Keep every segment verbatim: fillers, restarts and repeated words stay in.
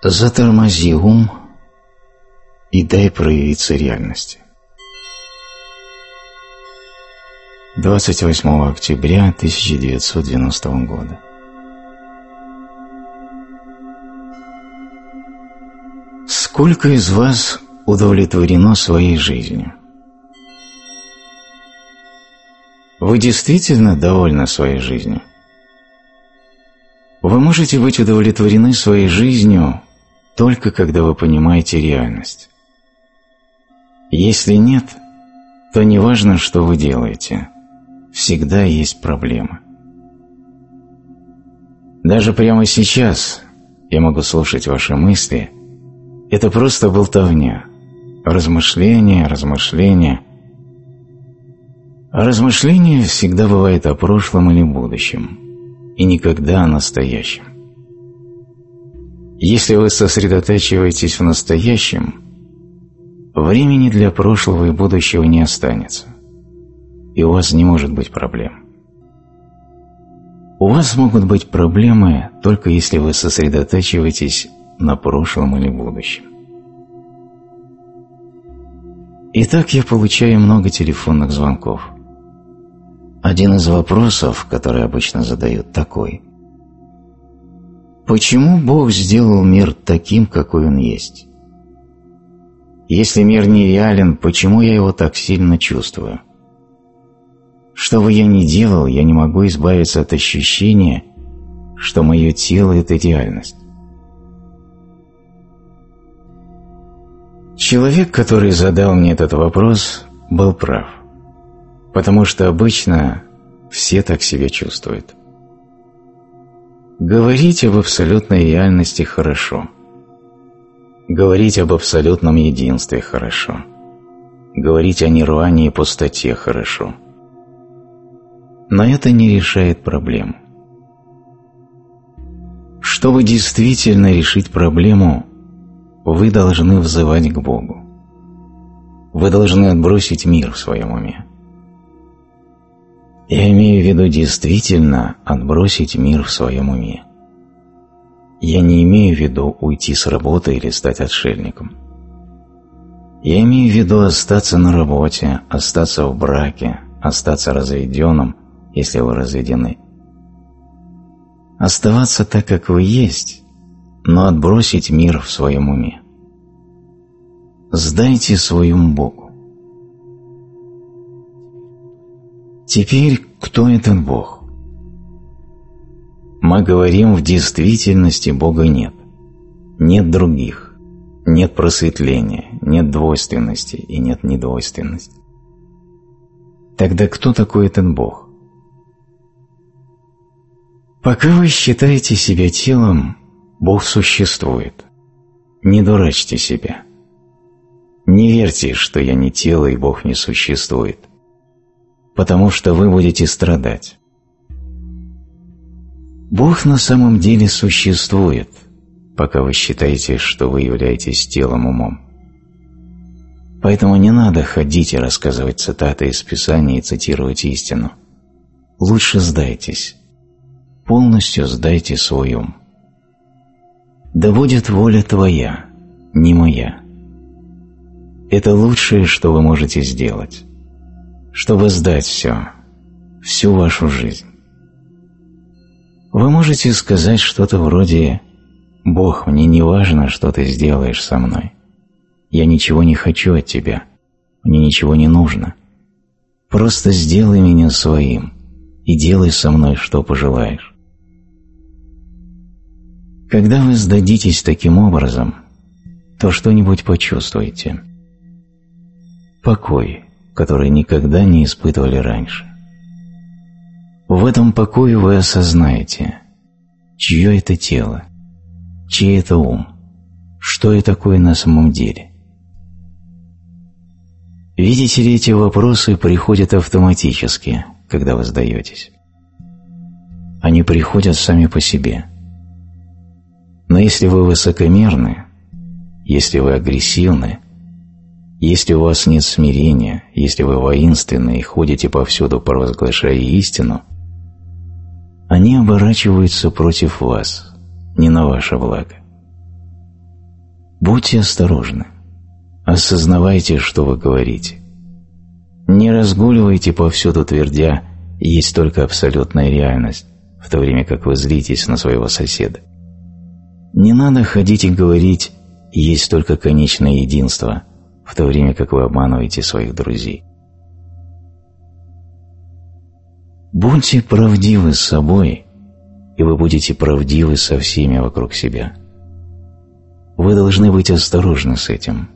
Затормози ум и дай проявиться реальности. двадцать восьмого октября тысяча девятьсот девяностого года. Сколько из вас удовлетворено своей жизнью? Вы действительно довольны своей жизнью? Вы можете быть удовлетворены своей жизнью только когда вы понимаете реальность. Если нет, то неважно, что вы делаете, всегда есть проблема. Даже прямо сейчас я могу слушать ваши мысли. Это просто болтовня, размышления, размышления. А размышление всегда бывает о прошлом или будущем, и никогда о настоящем. Если вы сосредотачиваетесь в настоящем, времени для прошлого и будущего не останется, и у вас не может быть проблем. У вас могут быть проблемы только если вы сосредотачиваетесь на прошлом или будущем. Итак, я получаю много телефонных звонков. Один из вопросов, который обычно задают, такой: почему Бог сделал мир таким, какой он есть? Если мир нереален, почему я его так сильно чувствую? Что бы я ни делал, я не могу избавиться от ощущения, что мое тело – это реальность. Человек, который задал мне этот вопрос, был прав, потому что обычно все так себя чувствуют. Говорить об абсолютной реальности хорошо. Говорить об абсолютном единстве хорошо. Говорить о нирване и пустоте хорошо. Но это не решает проблему. Чтобы действительно решить проблему, вы должны взывать к Богу. Вы должны отбросить мир в своем уме. Я имею в виду действительно отбросить мир в своем уме. Я не имею в виду уйти с работы или стать отшельником. Я имею в виду остаться на работе, остаться в браке, остаться разведенным, если вы разведены. Оставаться так, как вы есть, но отбросить мир в своем уме. Сдайте свой ум Богу. Теперь, кто этот Бог? Мы говорим, в действительности Бога нет. Нет других, нет просветления, нет двойственности и нет недвойственности. Тогда кто такой этот Бог? Пока вы считаете себя телом, Бог существует. Не дурачьте себя. Не верьте, что я не тело и Бог не существует, потому что вы будете страдать. Бог на самом деле существует, пока вы считаете, что вы являетесь телом умом. Поэтому не надо ходить и рассказывать цитаты из Писания и цитировать истину. Лучше сдайтесь. Полностью сдайте свой ум. Да будет воля твоя, не моя. Это лучшее, что вы можете сделать, чтобы сдать все, всю вашу жизнь. Вы можете сказать что-то вроде: «Бог, мне не важно, что ты сделаешь со мной. Я ничего не хочу от тебя, мне ничего не нужно. Просто сделай меня своим и делай со мной, что пожелаешь». Когда вы сдадитесь таким образом, то что-нибудь почувствуете. Покой, который никогда не испытывали раньше. В этом покое вы осознаете, чье это тело, чей это ум, что я такое на самом деле. Видите ли, эти вопросы приходят автоматически, когда вы сдаетесь. Они приходят сами по себе. Но если вы высокомерны, если вы агрессивны, если у вас нет смирения, если вы воинственны и ходите повсюду, провозглашая истину, они оборачиваются против вас, не на ваше благо. Будьте осторожны. Осознавайте, что вы говорите. Не разгуливайте повсюду, твердя «есть только абсолютная реальность», в то время как вы злитесь на своего соседа. Не надо ходить и говорить «есть только конечное единство», в то время как вы обманываете своих друзей. Будьте правдивы с собой, и вы будете правдивы со всеми вокруг себя. Вы должны быть осторожны с этим.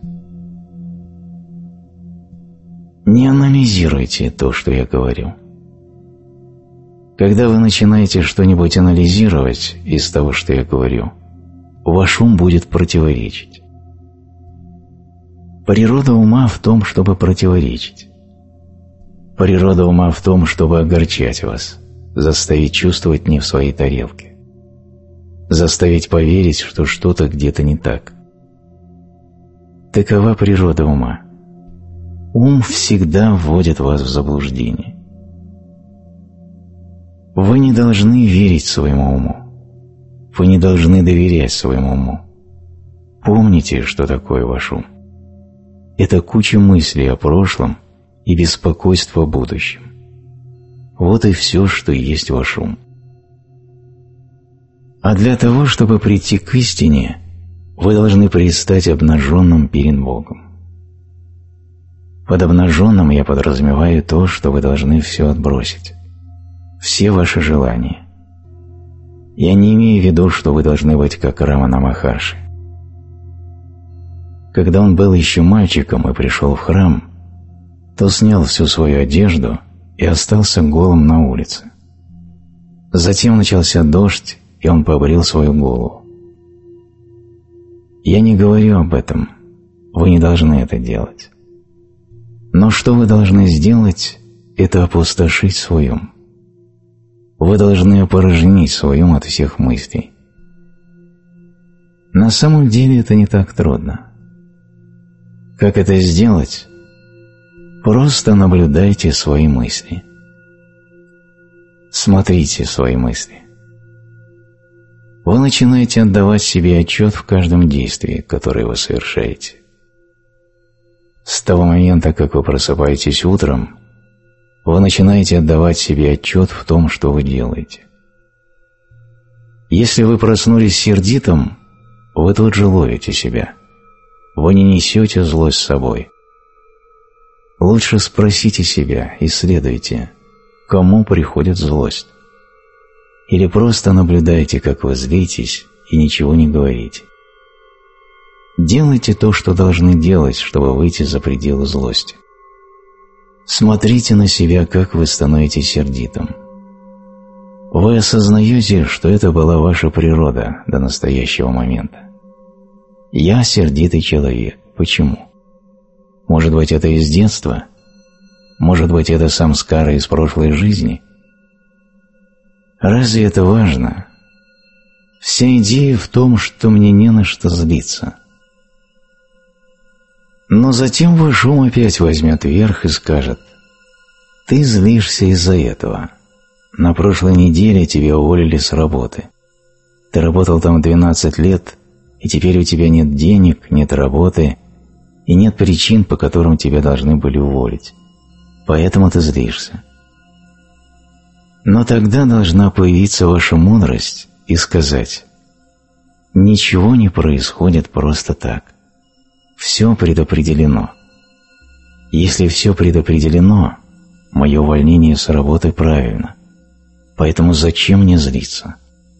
Не анализируйте то, что я говорю. Когда вы начинаете что-нибудь анализировать из того, что я говорю, ваш ум будет противоречить. Природа ума в том, чтобы противоречить. Природа ума в том, чтобы огорчать вас, заставить чувствовать не в своей тарелке, заставить поверить, что что-то где-то не так. Такова природа ума. Ум всегда вводит вас в заблуждение. Вы не должны верить своему уму. Вы не должны доверять своему уму. Помните, что такое ваш ум. Это куча мыслей о прошлом и беспокойство о будущем. Вот и все, что есть ваш ум. А для того, чтобы прийти к истине, вы должны предстать обнаженным перед Богом. Под обнаженным я подразумеваю то, что вы должны все отбросить. Все ваши желания. Я не имею в виду, что вы должны быть как Рамана Махарши. Когда он был еще мальчиком и пришел в храм, то снял всю свою одежду и остался голым на улице. Затем начался дождь, и он побрил свою голову. Я не говорю об этом, вы не должны это делать. Но что вы должны сделать, это опустошить свой ум. Вы должны опорожнить свой ум от всех мыслей. На самом деле это не так трудно. Как это сделать? Просто наблюдайте свои мысли. Смотрите свои мысли. Вы начинаете отдавать себе отчет в каждом действии, которое вы совершаете. С того момента, как вы просыпаетесь утром, вы начинаете отдавать себе отчет в том, что вы делаете. Если вы проснулись сердитым, вы тут же ловите себя. Вы не несете злость с собой. Лучше спросите себя, исследуйте, кому приходит злость. Или просто наблюдайте, как вы злитесь, и ничего не говорите. Делайте то, что должны делать, чтобы выйти за пределы злости. Смотрите на себя, как вы становитесь сердитым. Вы осознаете, что это была ваша природа до настоящего момента. Я сердитый человек. Почему? Может быть, это из детства? Может быть, это самскара из прошлой жизни? Разве это важно? Вся идея в том, что мне не на что злиться. Но затем ваш ум опять возьмет верх и скажет: «Ты злишься из-за этого. На прошлой неделе тебя уволили с работы. Ты работал там двенадцать лет, и теперь у тебя нет денег, нет работы, и нет причин, по которым тебя должны были уволить. Поэтому ты злишься». Но тогда должна появиться ваша мудрость и сказать: «Ничего не происходит просто так. Все предопределено. Если все предопределено, мое увольнение с работы правильно. Поэтому зачем мне злиться?»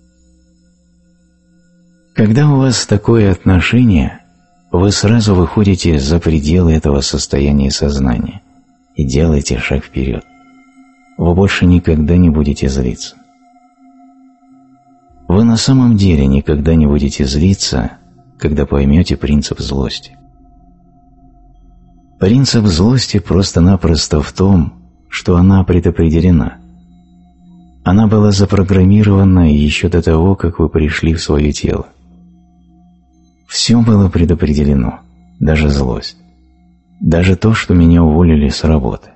Когда у вас такое отношение, вы сразу выходите за пределы этого состояния сознания и делаете шаг вперед. Вы больше никогда не будете злиться. Вы на самом деле никогда не будете злиться, когда поймете принцип злости. Принцип злости просто-напросто в том, что она предопределена. Она была запрограммирована еще до того, как вы пришли в свое тело. Все было предопределено, даже злость, даже то, что меня уволили с работы.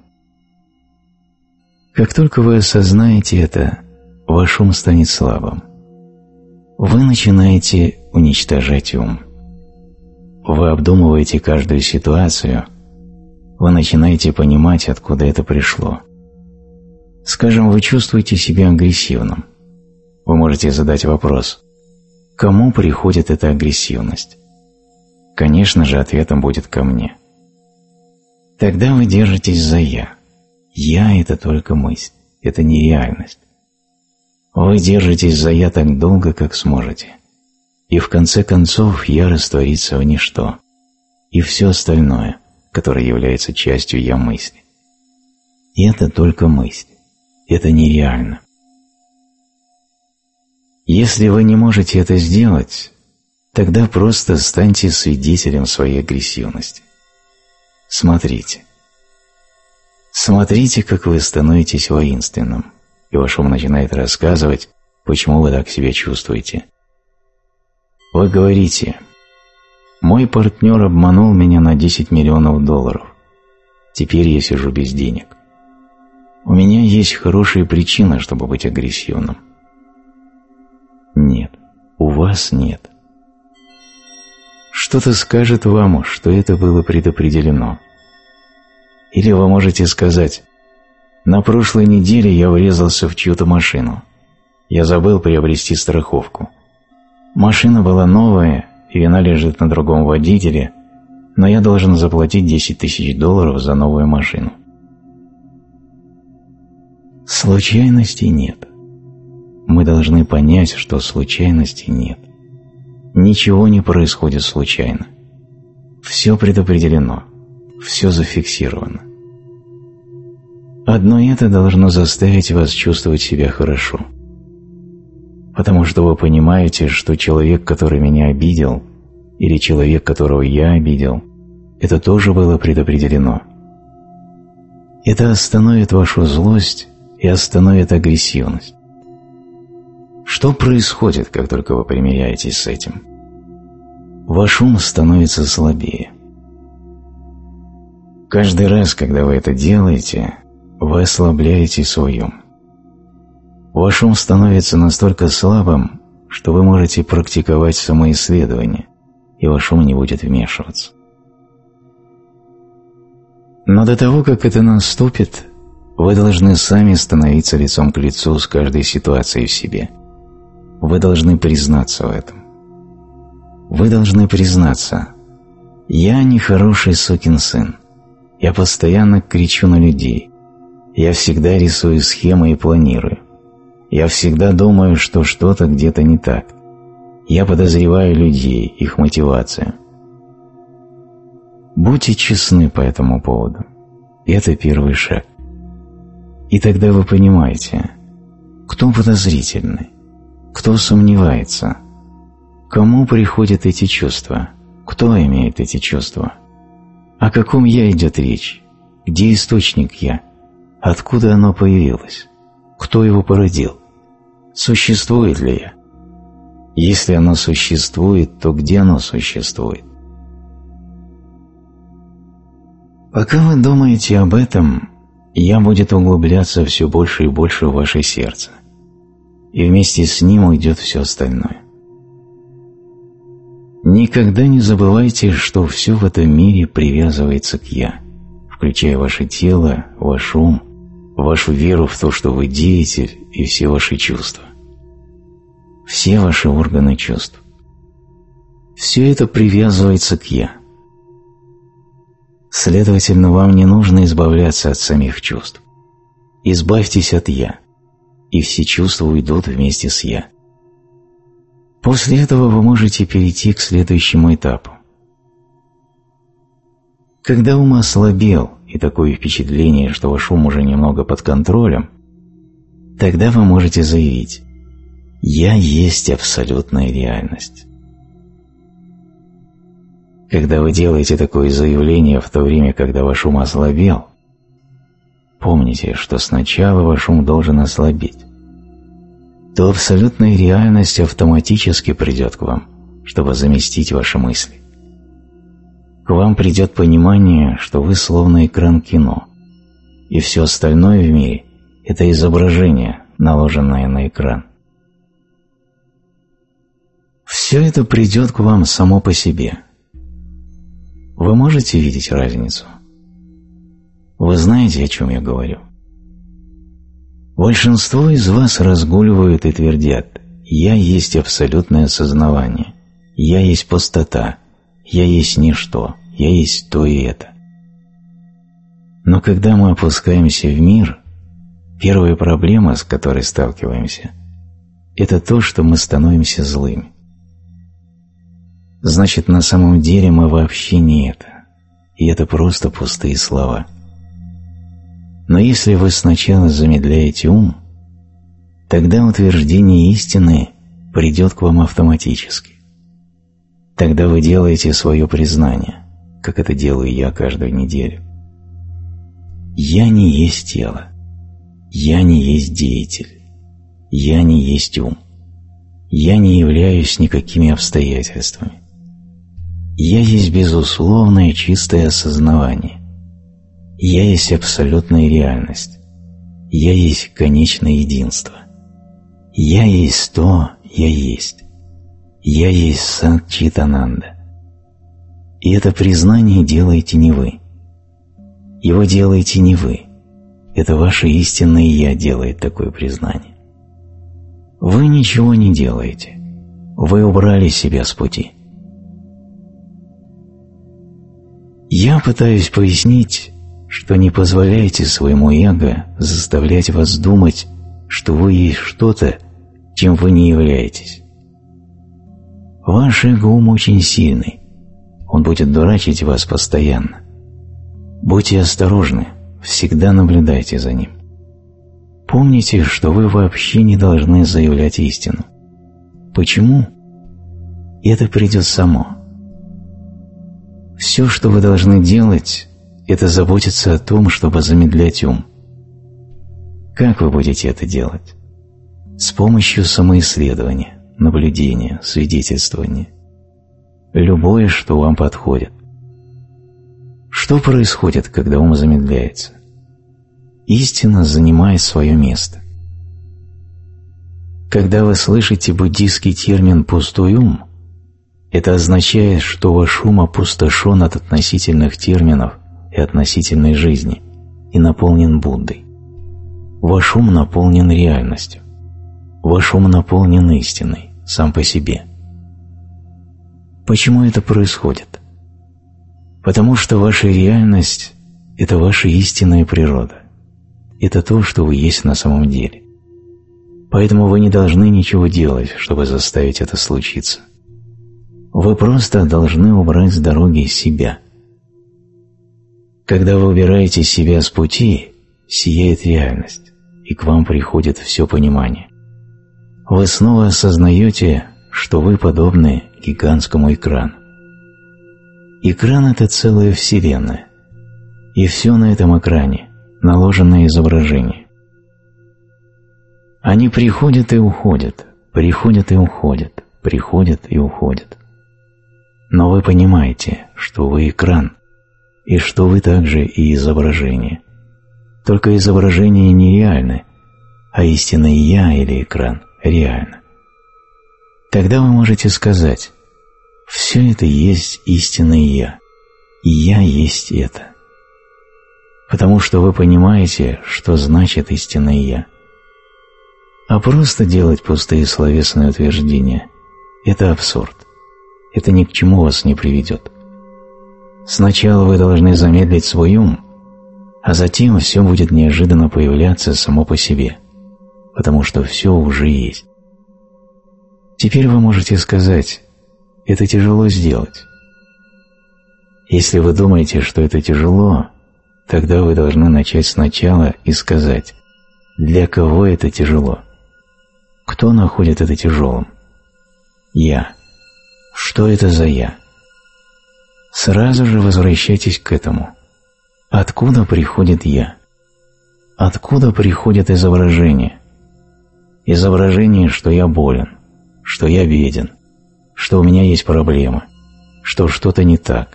Как только вы осознаете это, ваш ум станет слабым. Вы начинаете уничтожать ум. вы обдумываете каждую ситуацию, вы начинаете понимать, откуда это пришло. Скажем, вы чувствуете себя агрессивным. Вы можете задать вопрос: кому приходит эта агрессивность? Конечно же, ответом будет ко мне. Тогда вы держитесь за «я». «Я» — это только мысль, это не реальность. Вы держитесь за «я» так долго, как сможете. И в конце концов «я» растворится в ничто. И все остальное, которое является частью «я» мысли. И это только мысль. Это нереально. Если вы не можете это сделать, тогда просто станьте свидетелем своей агрессивности. Смотрите. Смотрите, как вы становитесь воинственным, и ваш ум начинает рассказывать, почему вы так себя чувствуете. Вы говорите: «Мой партнер обманул меня на десять миллионов долларов. Теперь я сижу без денег. У меня есть хорошие причины, чтобы быть агрессивным». Нет, у вас нет. Что-то скажет вам, что это было предопределено. Или вы можете сказать: «На прошлой неделе я врезался в чью-то машину. Я забыл приобрести страховку. Машина была новая, и вина лежит на другом водителе, но я должен заплатить десять тысяч долларов за новую машину». Случайностей нет. Мы должны понять, что случайностей нет. Ничего не происходит случайно. Все предопределено, все зафиксировано. Одно это должно заставить вас чувствовать себя хорошо. Потому что вы понимаете, что человек, который меня обидел, или человек, которого я обидел, это тоже было предопределено. Это остановит вашу злость и остановит агрессивность. Что происходит, как только вы примиряетесь с этим? Ваш ум становится слабее. Каждый раз, когда вы это делаете, вы ослабляете свой ум. Ваш ум становится настолько слабым, что вы можете практиковать самоисследование, и ваш ум не будет вмешиваться. Но до того, как это наступит, вы должны сами становиться лицом к лицу с каждой ситуацией в себе. Вы должны признаться в этом. Вы должны признаться: «Я нехороший сукин сын. Я постоянно кричу на людей. Я всегда рисую схемы и планирую. Я всегда думаю, что что-то где-то не так. Я подозреваю людей, их мотивацию». Будьте честны по этому поводу. Это первый шаг. И тогда вы понимаете, кто подозрительный, кто сомневается, кому приходят эти чувства, кто имеет эти чувства, о каком «я» идет речь, где источник «я», откуда оно появилось, кто его породил, существует ли «я». Если оно существует, то где оно существует? Пока вы думаете об этом, «я» будет углубляться все больше и больше в ваше сердце, и вместе с ним уйдет все остальное. Никогда не забывайте, что все в этом мире привязывается к «я», включая ваше тело, ваш ум, вашу веру в то, что вы деятель, и все ваши чувства. Все ваши органы чувств. Все это привязывается к «я». Следовательно, вам не нужно избавляться от самих чувств. Избавьтесь от «я», и все чувства уйдут вместе с «я». После этого вы можете перейти к следующему этапу. Когда ум ослабел, и такое впечатление, что ваш ум уже немного под контролем, тогда вы можете заявить: «Я есть абсолютная реальность». Когда вы делаете такое заявление в то время, когда ваш ум ослабел, помните, что сначала ваш ум должен ослабеть. То абсолютная реальность автоматически придет к вам, чтобы заместить ваши мысли. К вам придет понимание, что вы словно экран кино, и все остальное в мире – это изображение, наложенное на экран. Все это придет к вам само по себе. Вы можете видеть разницу? Вы знаете, о чем я говорю? Большинство из вас разгуливают и твердят: «Я есть абсолютное осознавание, я есть пустота, я есть ничто, я есть то и это». Но когда мы опускаемся в мир, первая проблема, с которой сталкиваемся, это то, что мы становимся злыми. Значит, на самом деле мы вообще не это, и это просто пустые слова. Но если вы сначала замедляете ум, тогда утверждение истины придет к вам автоматически. Тогда вы делаете свое признание, как это делаю я каждую неделю. Я не есть тело, я не есть деятель, я не есть ум, я не являюсь никакими обстоятельствами. Я есть безусловное чистое осознавание. Я есть абсолютная реальность. Я есть конечное единство. Я есть то, я есть. Я есть Сат-Чит-Ананда. И это признание делаете не вы. Его делаете не вы. Это ваше истинное «Я» делает такое признание. Вы ничего не делаете. Вы убрали себя с пути. Я пытаюсь пояснить, что не позволяйте своему эго заставлять вас думать, что вы есть что-то, чем вы не являетесь. Ваш эго-ум очень сильный, он будет дурачить вас постоянно. Будьте осторожны, всегда наблюдайте за ним. Помните, что вы вообще не должны заявлять истину. Почему? Это придет само. Все, что вы должны делать, это заботиться о том, чтобы замедлять ум. Как вы будете это делать? С помощью самоисследования, наблюдения, свидетельствования. Любое, что вам подходит. Что происходит, когда ум замедляется? Истина занимает свое место. Когда вы слышите буддийский термин «пустой ум», это означает, что ваш ум опустошен от относительных терминов и относительной жизни и наполнен Буддой. Ваш ум наполнен реальностью. Ваш ум наполнен истиной, сам по себе. Почему это происходит? Потому что ваша реальность – это ваша истинная природа. Это то, что вы есть на самом деле. Поэтому вы не должны ничего делать, чтобы заставить это случиться. Вы просто должны убрать с дороги себя. Когда вы убираете себя с пути, сияет реальность, и к вам приходит все понимание. Вы снова осознаете, что вы подобны гигантскому экрану. Экран – это целая вселенная, и все на этом экране – наложенное изображение. Они приходят и уходят, приходят и уходят, приходят и уходят. Но вы понимаете, что вы экран, и что вы также и изображение. Только изображение нереально, а истинное «Я» или экран реально. Тогда вы можете сказать: «Все это есть истинное «Я», и я есть это». Потому что вы понимаете, что значит истинное «Я». А просто делать пустые словесные утверждения – это абсурд. Это ни к чему вас не приведет. Сначала вы должны замедлить свой ум, а затем все будет неожиданно появляться само по себе, потому что все уже есть. Теперь вы можете сказать: это тяжело сделать. Если вы думаете, что это тяжело, тогда вы должны начать сначала и сказать: для кого это тяжело? Кто находит это тяжелым? Я. Что это за «Я»? Сразу же возвращайтесь к этому. Откуда приходит «Я»? Откуда приходит изображение? Изображение, что я болен, что я беден, что у меня есть проблема, что что-то не так.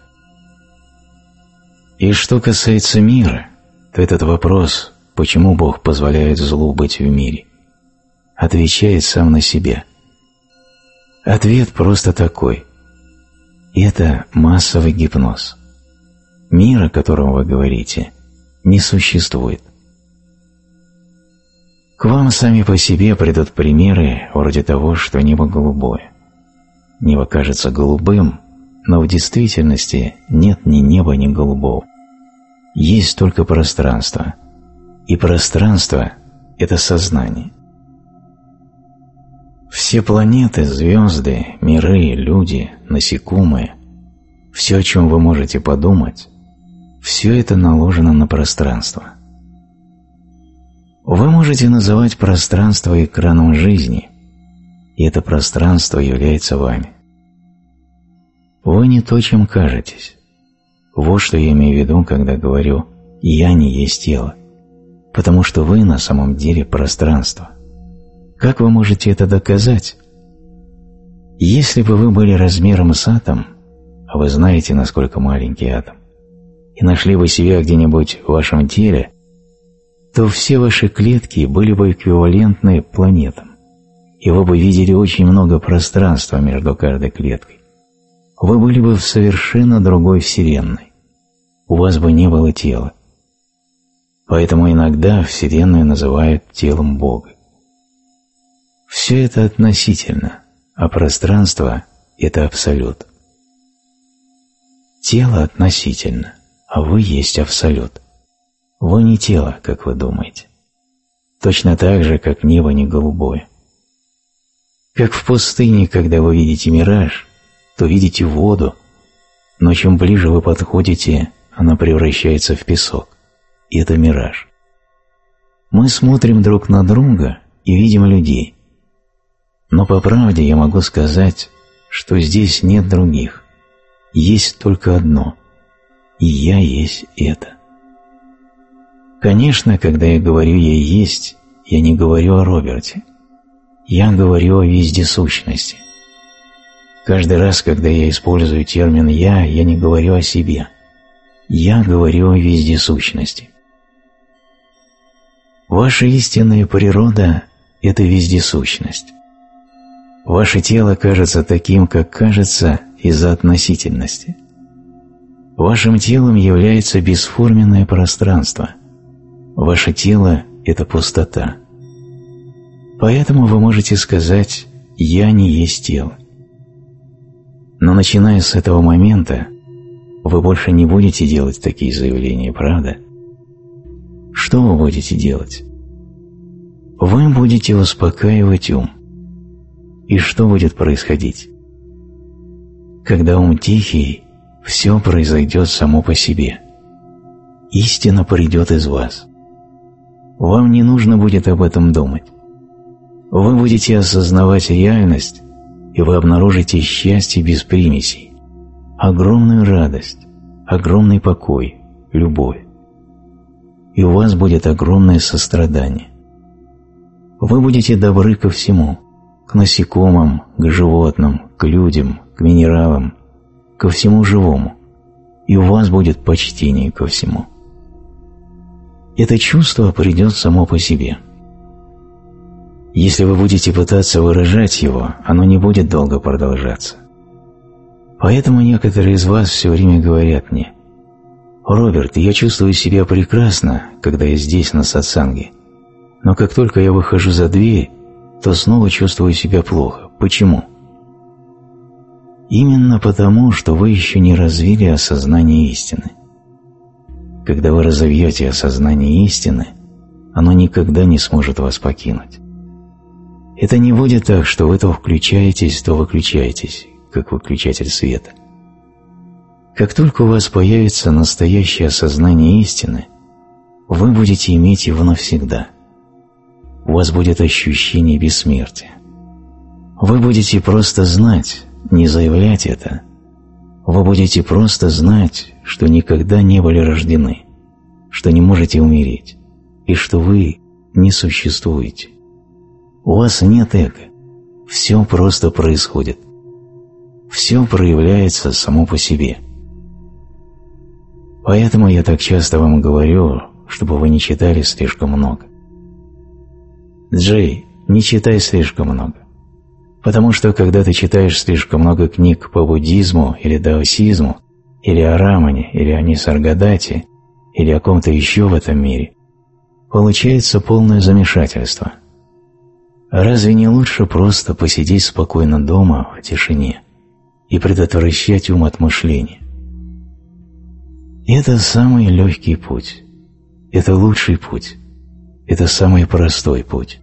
И что касается мира, то этот вопрос, почему Бог позволяет злу быть в мире, отвечает сам на себя. Ответ просто такой. Это массовый гипноз. Мир, о котором вы говорите, не существует. К вам сами по себе придут примеры вроде того, что небо голубое. Небо кажется голубым, но в действительности нет ни неба, ни голубого. Есть только пространство, и пространство – это сознание. Все планеты, звезды, миры, люди, насекомые – все, о чем вы можете подумать, все это наложено на пространство. Вы можете называть пространство экраном жизни, и это пространство является вами. Вы не то, чем кажетесь. Вот что я имею в виду, когда говорю «я не есть тело», потому что вы на самом деле пространство. Как вы можете это доказать? Если бы вы были размером с атом, а вы знаете, насколько маленький атом, и нашли бы себя где-нибудь в вашем теле, то все ваши клетки были бы эквивалентны планетам, и вы бы видели очень много пространства между каждой клеткой. Вы были бы в совершенно другой вселенной. У вас бы не было тела. Поэтому иногда Вселенную называют телом Бога. Все это относительно, а пространство – это абсолют. Тело относительно, а вы есть абсолют. Вы не тело, как вы думаете. Точно так же, как небо не голубое. Как в пустыне, когда вы видите мираж, то видите воду, но чем ближе вы подходите, она превращается в песок, и это мираж. Мы смотрим друг на друга и видим людей. Но по правде я могу сказать, что здесь нет других, есть только одно, и я есть это. Конечно, когда я говорю «я есть», я не говорю о Роберте. Я говорю о вездесущности. Каждый раз, когда я использую термин «я», я не говорю о себе. Я говорю о вездесущности. Ваша истинная природа – это вездесущность. Ваше тело кажется таким, как кажется, из-за относительности. Вашим телом является бесформенное пространство. Ваше тело – это пустота. Поэтому вы можете сказать «я не есть тело». Но начиная с этого момента, вы больше не будете делать такие заявления, правда? Что вы будете делать? Вы будете успокаивать ум. И что будет происходить? Когда ум тихий, все произойдет само по себе. Истина придет из вас. Вам не нужно будет об этом думать. Вы будете осознавать реальность, и вы обнаружите счастье без примесей, огромную радость, огромный покой, любовь. И у вас будет огромное сострадание. Вы будете добры ко всему, к насекомым, к животным, к людям, к минералам, ко всему живому, и у вас будет почтение ко всему. Это чувство придет само по себе. Если вы будете пытаться выражать его, оно не будет долго продолжаться. Поэтому некоторые из вас все время говорят мне: «Роберт, я чувствую себя прекрасно, когда я здесь на сатсанге, но как только я выхожу за дверь, то снова чувствую себя плохо. Почему?» Именно потому, что вы еще не развили осознание истины. Когда вы разовьете осознание истины, оно никогда не сможет вас покинуть. Это не будет так, что вы то включаетесь, то выключаетесь, как выключатель света. Как только у вас появится настоящее осознание истины, вы будете иметь его навсегда. У вас будет ощущение бессмертия. Вы будете просто знать, не заявлять это. Вы будете просто знать, что никогда не были рождены, что не можете умереть, и что вы не существуете. У вас нет эго. Все просто происходит. Все проявляется само по себе. Поэтому я так часто вам говорю, чтобы вы не читали слишком много. Джей, не читай слишком много. Потому что, когда ты читаешь слишком много книг по буддизму или даосизму, или о Рамане, или о Нисаргадате, или о ком-то еще в этом мире, получается полное замешательство. Разве не лучше просто посидеть спокойно дома в тишине и предотвращать ум от мышления? Это самый легкий путь, это лучший путь, это самый простой путь.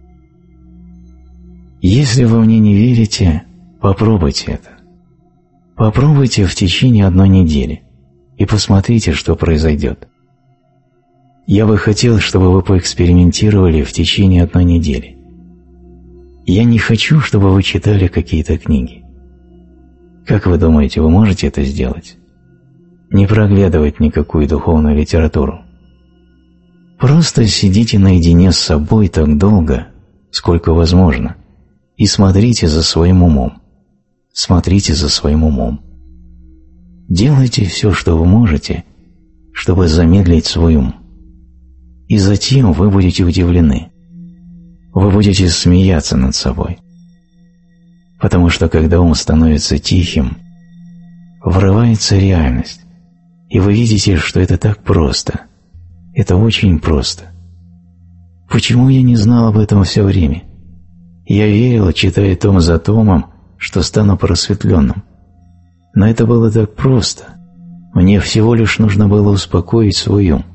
Если вы мне не верите, попробуйте это. Попробуйте в течение одной недели и посмотрите, что произойдет. Я бы хотел, чтобы вы поэкспериментировали в течение одной недели. Я не хочу, чтобы вы читали какие-то книги. Как вы думаете, вы можете это сделать? Не проглядывать никакую духовную литературу. Просто сидите наедине с собой так долго, сколько возможно, и смотрите за своим умом. Смотрите за своим умом. Делайте все, что вы можете, чтобы замедлить свой ум. И затем вы будете удивлены. Вы будете смеяться над собой. Потому что когда ум становится тихим, врывается реальность, и вы видите, что это так просто. Это очень просто. Почему я не знал об этом все время? Я верил, читая том за томом, что стану просветленным. Но это было так просто. Мне всего лишь нужно было успокоить свой ум.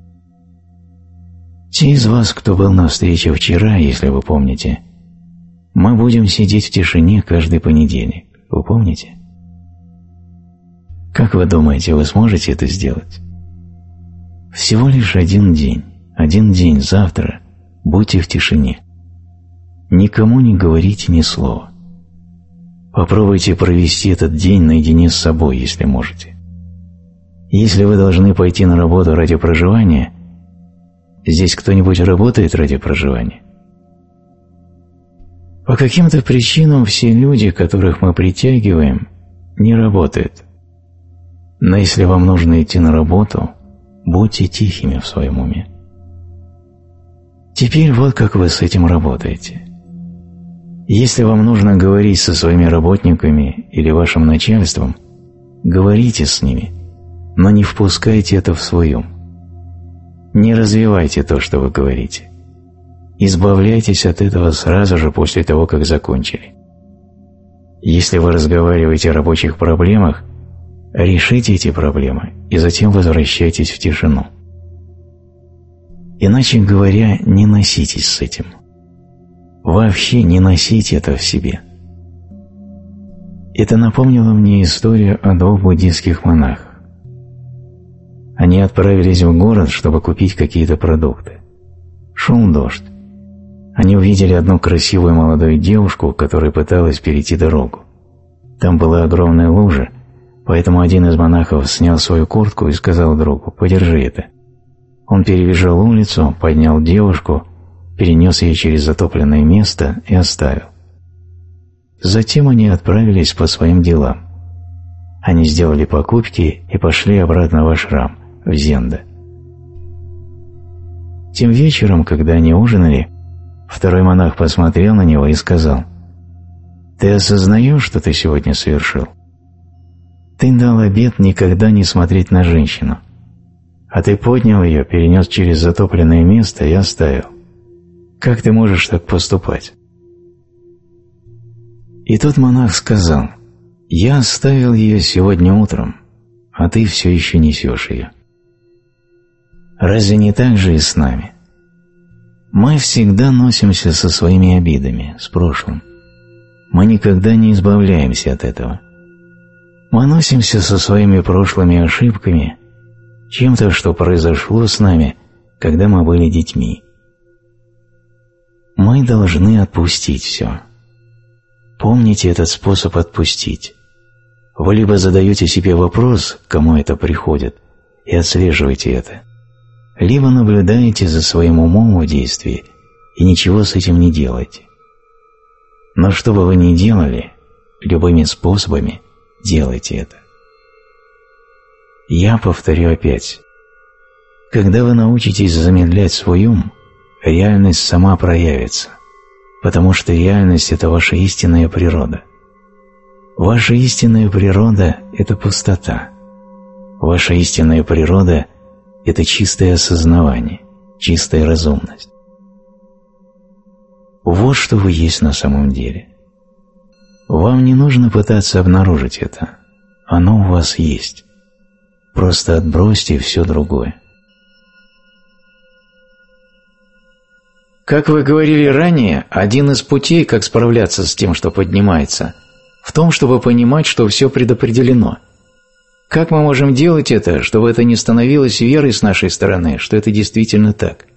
Те из вас, кто был на встрече вчера, если вы помните, мы будем сидеть в тишине каждый понедельник. Вы помните? Как вы думаете, вы сможете это сделать? Всего лишь один день, один день завтра будьте в тишине. Никому не говорите ни слова. Попробуйте провести этот день наедине с собой, если можете. Если вы должны пойти на работу ради проживания, здесь кто-нибудь работает ради проживания? По каким-то причинам все люди, которых мы притягиваем, не работают. Но если вам нужно идти на работу, будьте тихими в своем уме. Теперь вот как вы с этим работаете. Если вам нужно говорить со своими работниками или вашим начальством, говорите с ними, но не впускайте это в свой ум. Не развивайте то, что вы говорите. Избавляйтесь от этого сразу же после того, как закончили. Если вы разговариваете о рабочих проблемах, решите эти проблемы и затем возвращайтесь в тишину. Иначе говоря, не носитесь с этим. Вообще не носите это в себе. Это напомнило мне историю о двух буддийских монахах. Они отправились в город, чтобы купить какие-то продукты. Шел дождь. Они увидели одну красивую молодую девушку, которая пыталась перейти дорогу. Там была огромная лужа, поэтому один из монахов снял свою куртку и сказал другу: «Подержи это». Он перебежал улицу, поднял девушку, перенес ее через затопленное место и оставил. Затем они отправились по своим делам. Они сделали покупки и пошли обратно в ашрам, в Зенда. Тем вечером, когда они ужинали, второй монах посмотрел на него и сказал: «Ты осознаешь, что ты сегодня совершил? Ты дал обет никогда не смотреть на женщину, а ты поднял ее, перенес через затопленное место и оставил. Как ты можешь так поступать?» И тот монах сказал: «Я оставил ее сегодня утром, а ты все еще несешь ее». Разве не так же и с нами? Мы всегда носимся со своими обидами, с прошлым. Мы никогда не избавляемся от этого. Мы носимся со своими прошлыми ошибками, чем-то, что произошло с нами, когда мы были детьми. Мы должны отпустить все. Помните этот способ отпустить. Вы либо задаете себе вопрос, к кому это приходит, и отслеживаете это, либо наблюдаете за своим умом в действии и ничего с этим не делаете. Но что бы вы ни делали, любыми способами делайте это. Я повторю опять. Когда вы научитесь замедлять свой ум, реальность сама проявится, потому что реальность – это ваша истинная природа. Ваша истинная природа – это пустота. Ваша истинная природа – это чистое осознавание, чистая разумность. Вот что вы есть на самом деле. Вам не нужно пытаться обнаружить это. Оно у вас есть. Просто отбросьте все другое. Как вы говорили ранее, один из путей, как справляться с тем, что поднимается, в том, чтобы понимать, что все предопределено. Как мы можем делать это, чтобы это не становилось верой с нашей стороны, что это действительно так?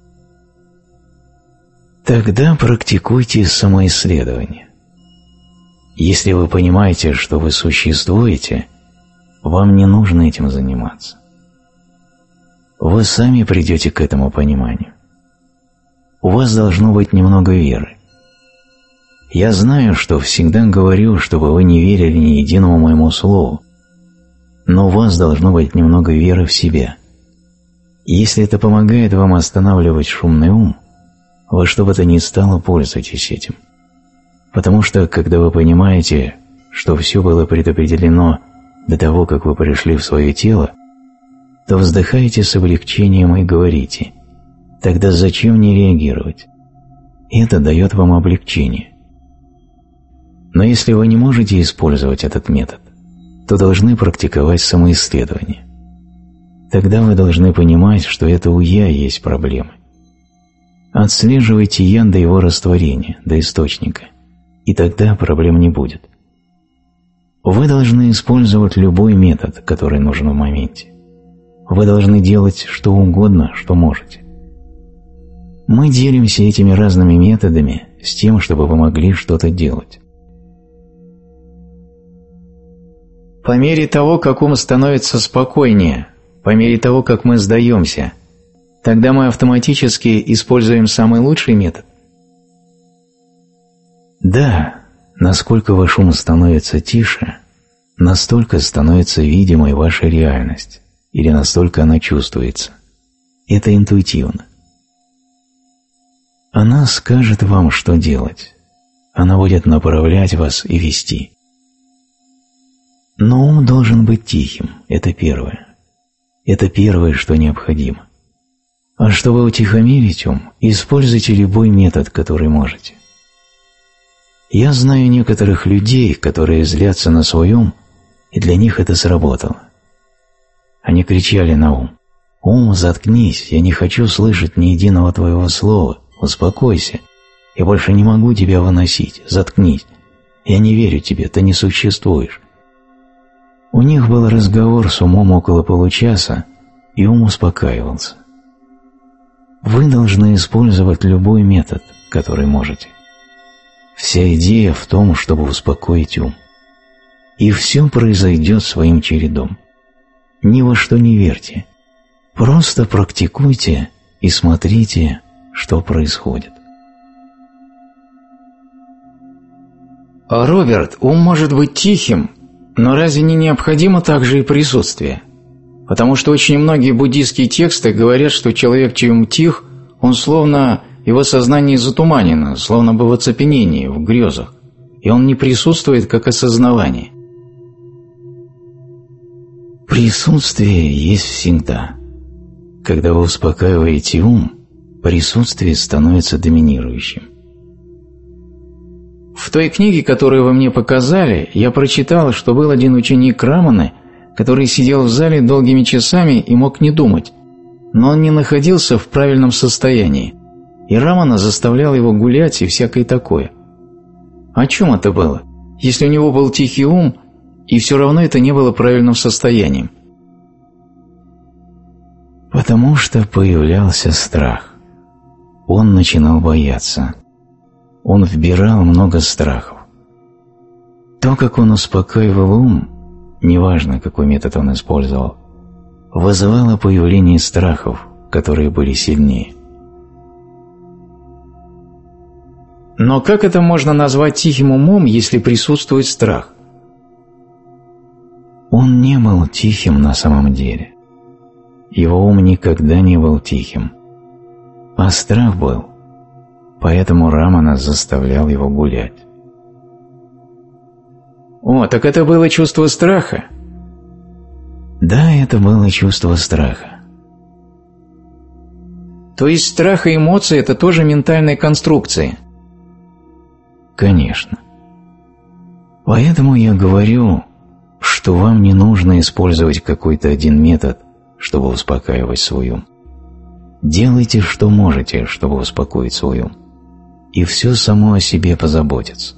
Тогда практикуйте самоисследование. Если вы понимаете, что вы существуете, вам не нужно этим заниматься. Вы сами придете к этому пониманию. У вас должно быть немного веры. Я знаю, что всегда говорю, чтобы вы не верили ни единому моему слову, но у вас должно быть немного веры в себя. Если это помогает вам останавливать шумный ум, во что бы то ни стало, пользуйтесь этим. Потому что, когда вы понимаете, что все было предопределено до того, как вы пришли в свое тело, то вздыхаете с облегчением и говорите: «Тогда зачем не реагировать?» Это дает вам облегчение. Но если вы не можете использовать этот метод, то должны практиковать самоисследование. Тогда вы должны понимать, что это у «я» есть проблемы. Отслеживайте «я» до его растворения, до источника, и тогда проблем не будет. Вы должны использовать любой метод, который нужен в моменте. Вы должны делать что угодно, что можете. Мы делимся этими разными методами с тем, чтобы вы могли что-то делать. По мере того, как ум становится спокойнее, по мере того, как мы сдаемся, тогда мы автоматически используем самый лучший метод? Да, насколько ваш ум становится тише, настолько становится видимой ваша реальность, или настолько она чувствуется. Это интуитивно. Она скажет вам, что делать. Она будет направлять вас и вести. Но ум должен быть тихим, это первое. Это первое, что необходимо. А чтобы утихомирить ум, используйте любой метод, который можете. Я знаю некоторых людей, которые злятся на свой ум, и для них это сработало. Они кричали на ум: «Ум, заткнись, я не хочу слышать ни единого твоего слова, успокойся, я больше не могу тебя выносить, заткнись, я не верю тебе, ты не существуешь». У них был разговор с умом около получаса, и ум успокаивался. Вы должны использовать любой метод, который можете. Вся идея в том, чтобы успокоить ум. И все произойдет своим чередом. Ни во что не верьте. Просто практикуйте и смотрите, что происходит. Роберт, ум может быть тихим, но разве не необходимо также и присутствие? Потому что очень многие буддийские тексты говорят, что человек, чей ум тих, он словно, его сознание затуманено, словно бы в оцепенении, в грезах, и он не присутствует как осознавание. Присутствие есть всегда. Когда вы успокаиваете ум, присутствие становится доминирующим. В той книге, которую вы мне показали, я прочитал, что был один ученик Раманы, который сидел в зале долгими часами и мог не думать, но он не находился в правильном состоянии, и Рамана заставлял его гулять и всякое такое. О чем это было, если у него был тихий ум, и все равно это не было правильным состоянием? Потому что появлялся страх. Он начинал бояться. Он вбирал много страхов. То, как он успокаивал ум, неважно, какой метод он использовал, вызывало появление страхов, которые были сильнее. Но как это можно назвать тихим умом, если присутствует страх? Он не был тихим на самом деле. Его ум никогда не был тихим. А страх был. Поэтому Рамана заставлял его гулять. О, так это было чувство страха? Да, это было чувство страха. То есть страх и эмоции – это тоже ментальные конструкции? Конечно. Поэтому я говорю, что вам не нужно использовать какой-то один метод, чтобы успокаивать свой ум. Делайте, что можете, чтобы успокоить свой ум, и все само о себе позаботится.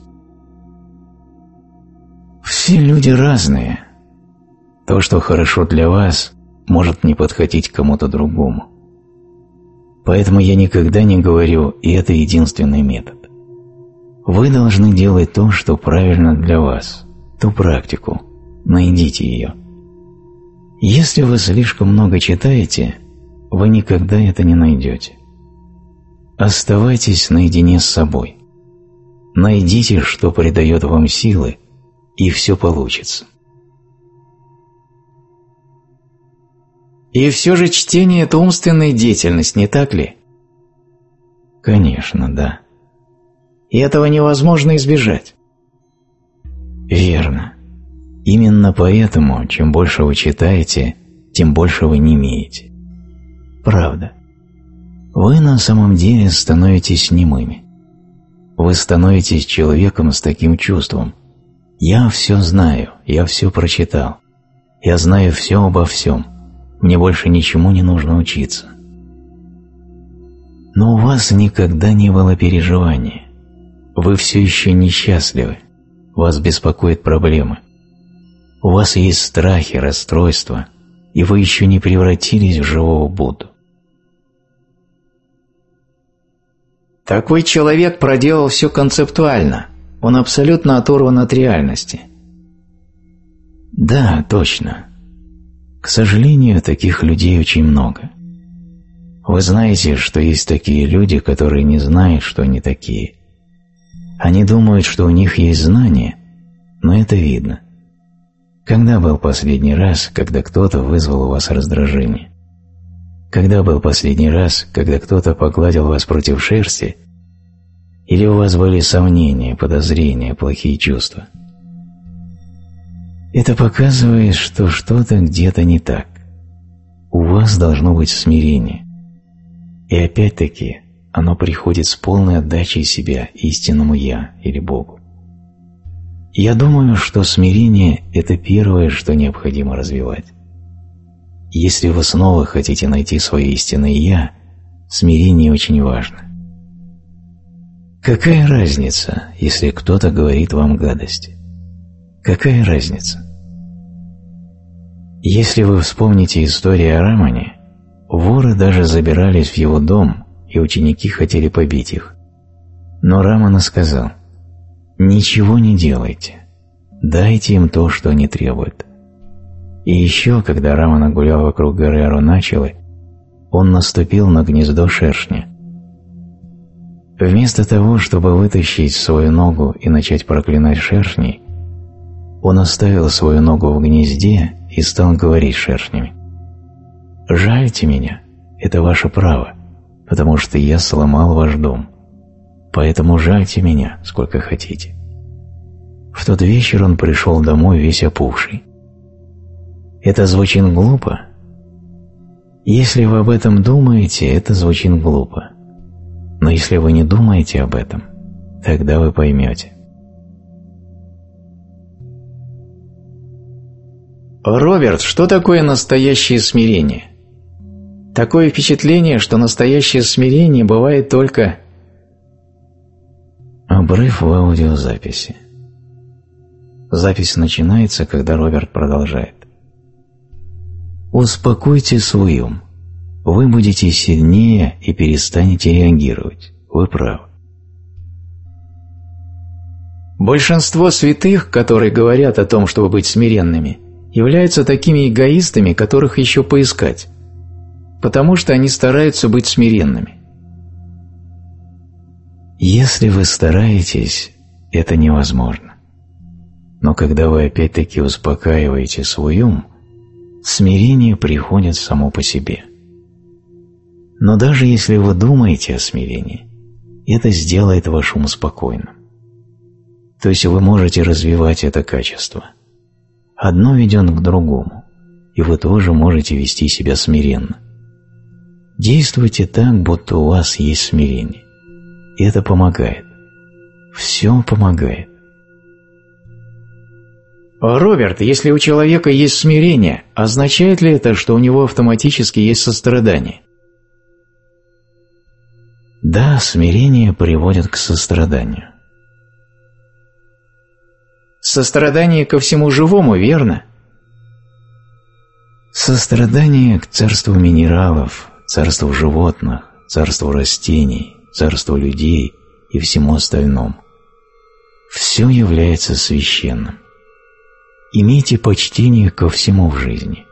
Все люди разные. То, что хорошо для вас, может не подходить кому-то другому. Поэтому я никогда не говорю «и это единственный метод». Вы должны делать то, что правильно для вас, ту практику, найдите ее. Если вы слишком много читаете, вы никогда это не найдете. Оставайтесь наедине с собой. Найдите, что придает вам силы, и все получится. И все же чтение – это умственная деятельность, не так ли? Конечно, да. И этого невозможно избежать. Верно. Именно поэтому, чем больше вы читаете, тем больше вы не имеете. Правда. Вы на самом деле становитесь немыми. Вы становитесь человеком с таким чувством. Я все знаю, я все прочитал. Я знаю все обо всем. Мне больше ничему не нужно учиться. Но у вас никогда не было переживания. Вы все еще несчастливы. Вас беспокоят проблемы. У вас есть страхи, расстройства, и вы еще не превратились в живого Будду. Такой человек проделал все концептуально. Он абсолютно оторван от реальности. Да, точно. К сожалению, таких людей очень много. Вы знаете, что есть такие люди, которые не знают, что они такие. Они думают, что у них есть знания, но это видно. Когда был последний раз, когда кто-то вызвал у вас раздражение? Когда был последний раз, когда кто-то погладил вас против шерсти? Или у вас были сомнения, подозрения, плохие чувства? Это показывает, что что-то где-то не так. У вас должно быть смирение. И опять-таки, оно приходит с полной отдачей себя истинному «Я» или Богу. Я думаю, что смирение – это первое, что необходимо развивать. Если вы снова хотите найти свое истинное «Я», смирение очень важно. Какая разница, если кто-то говорит вам гадости? Какая разница? Если вы вспомните историю о Рамане, воры даже забирались в его дом, и ученики хотели побить их. Но Рамана сказал: «Ничего не делайте, дайте им то, что они требуют». И еще, когда Рамана гулял вокруг горы Аруначалы, он наступил на гнездо шершня. Вместо того, чтобы вытащить свою ногу и начать проклинать шершней, он оставил свою ногу в гнезде и стал говорить шершнями: «Жальте меня, это ваше право, потому что я сломал ваш дом, поэтому жальте меня, сколько хотите». В тот вечер он пришел домой весь опухший. Это звучит глупо? Если вы об этом думаете, это звучит глупо. Но если вы не думаете об этом, тогда вы поймете. Роберт, что такое настоящее смирение? Такое впечатление, что настоящее смирение бывает только... Обрыв в аудиозаписи. Запись начинается, когда Роберт продолжает. Успокойте свой ум. Вы будете сильнее и перестанете реагировать. Вы правы. Большинство святых, которые говорят о том, чтобы быть смиренными, являются такими эгоистами, которых еще поискать, потому что они стараются быть смиренными. Если вы стараетесь, это невозможно. Но когда вы опять-таки успокаиваете свой ум, смирение приходит само по себе. Но даже если вы думаете о смирении, это сделает ваш ум спокойным. То есть вы можете развивать это качество. Одно ведет к другому. и вы тоже можете вести себя смиренно. Действуйте так, будто у вас есть смирение. И это помогает. Все помогает. Роберт, если у человека есть смирение, означает ли это, что у него автоматически есть сострадание? Да, смирение приводит к состраданию. Сострадание ко всему живому, верно? Сострадание к царству минералов, царству животных, царству растений, царству людей и всему остальному. Все является священным. Имейте почтение ко всему в жизни.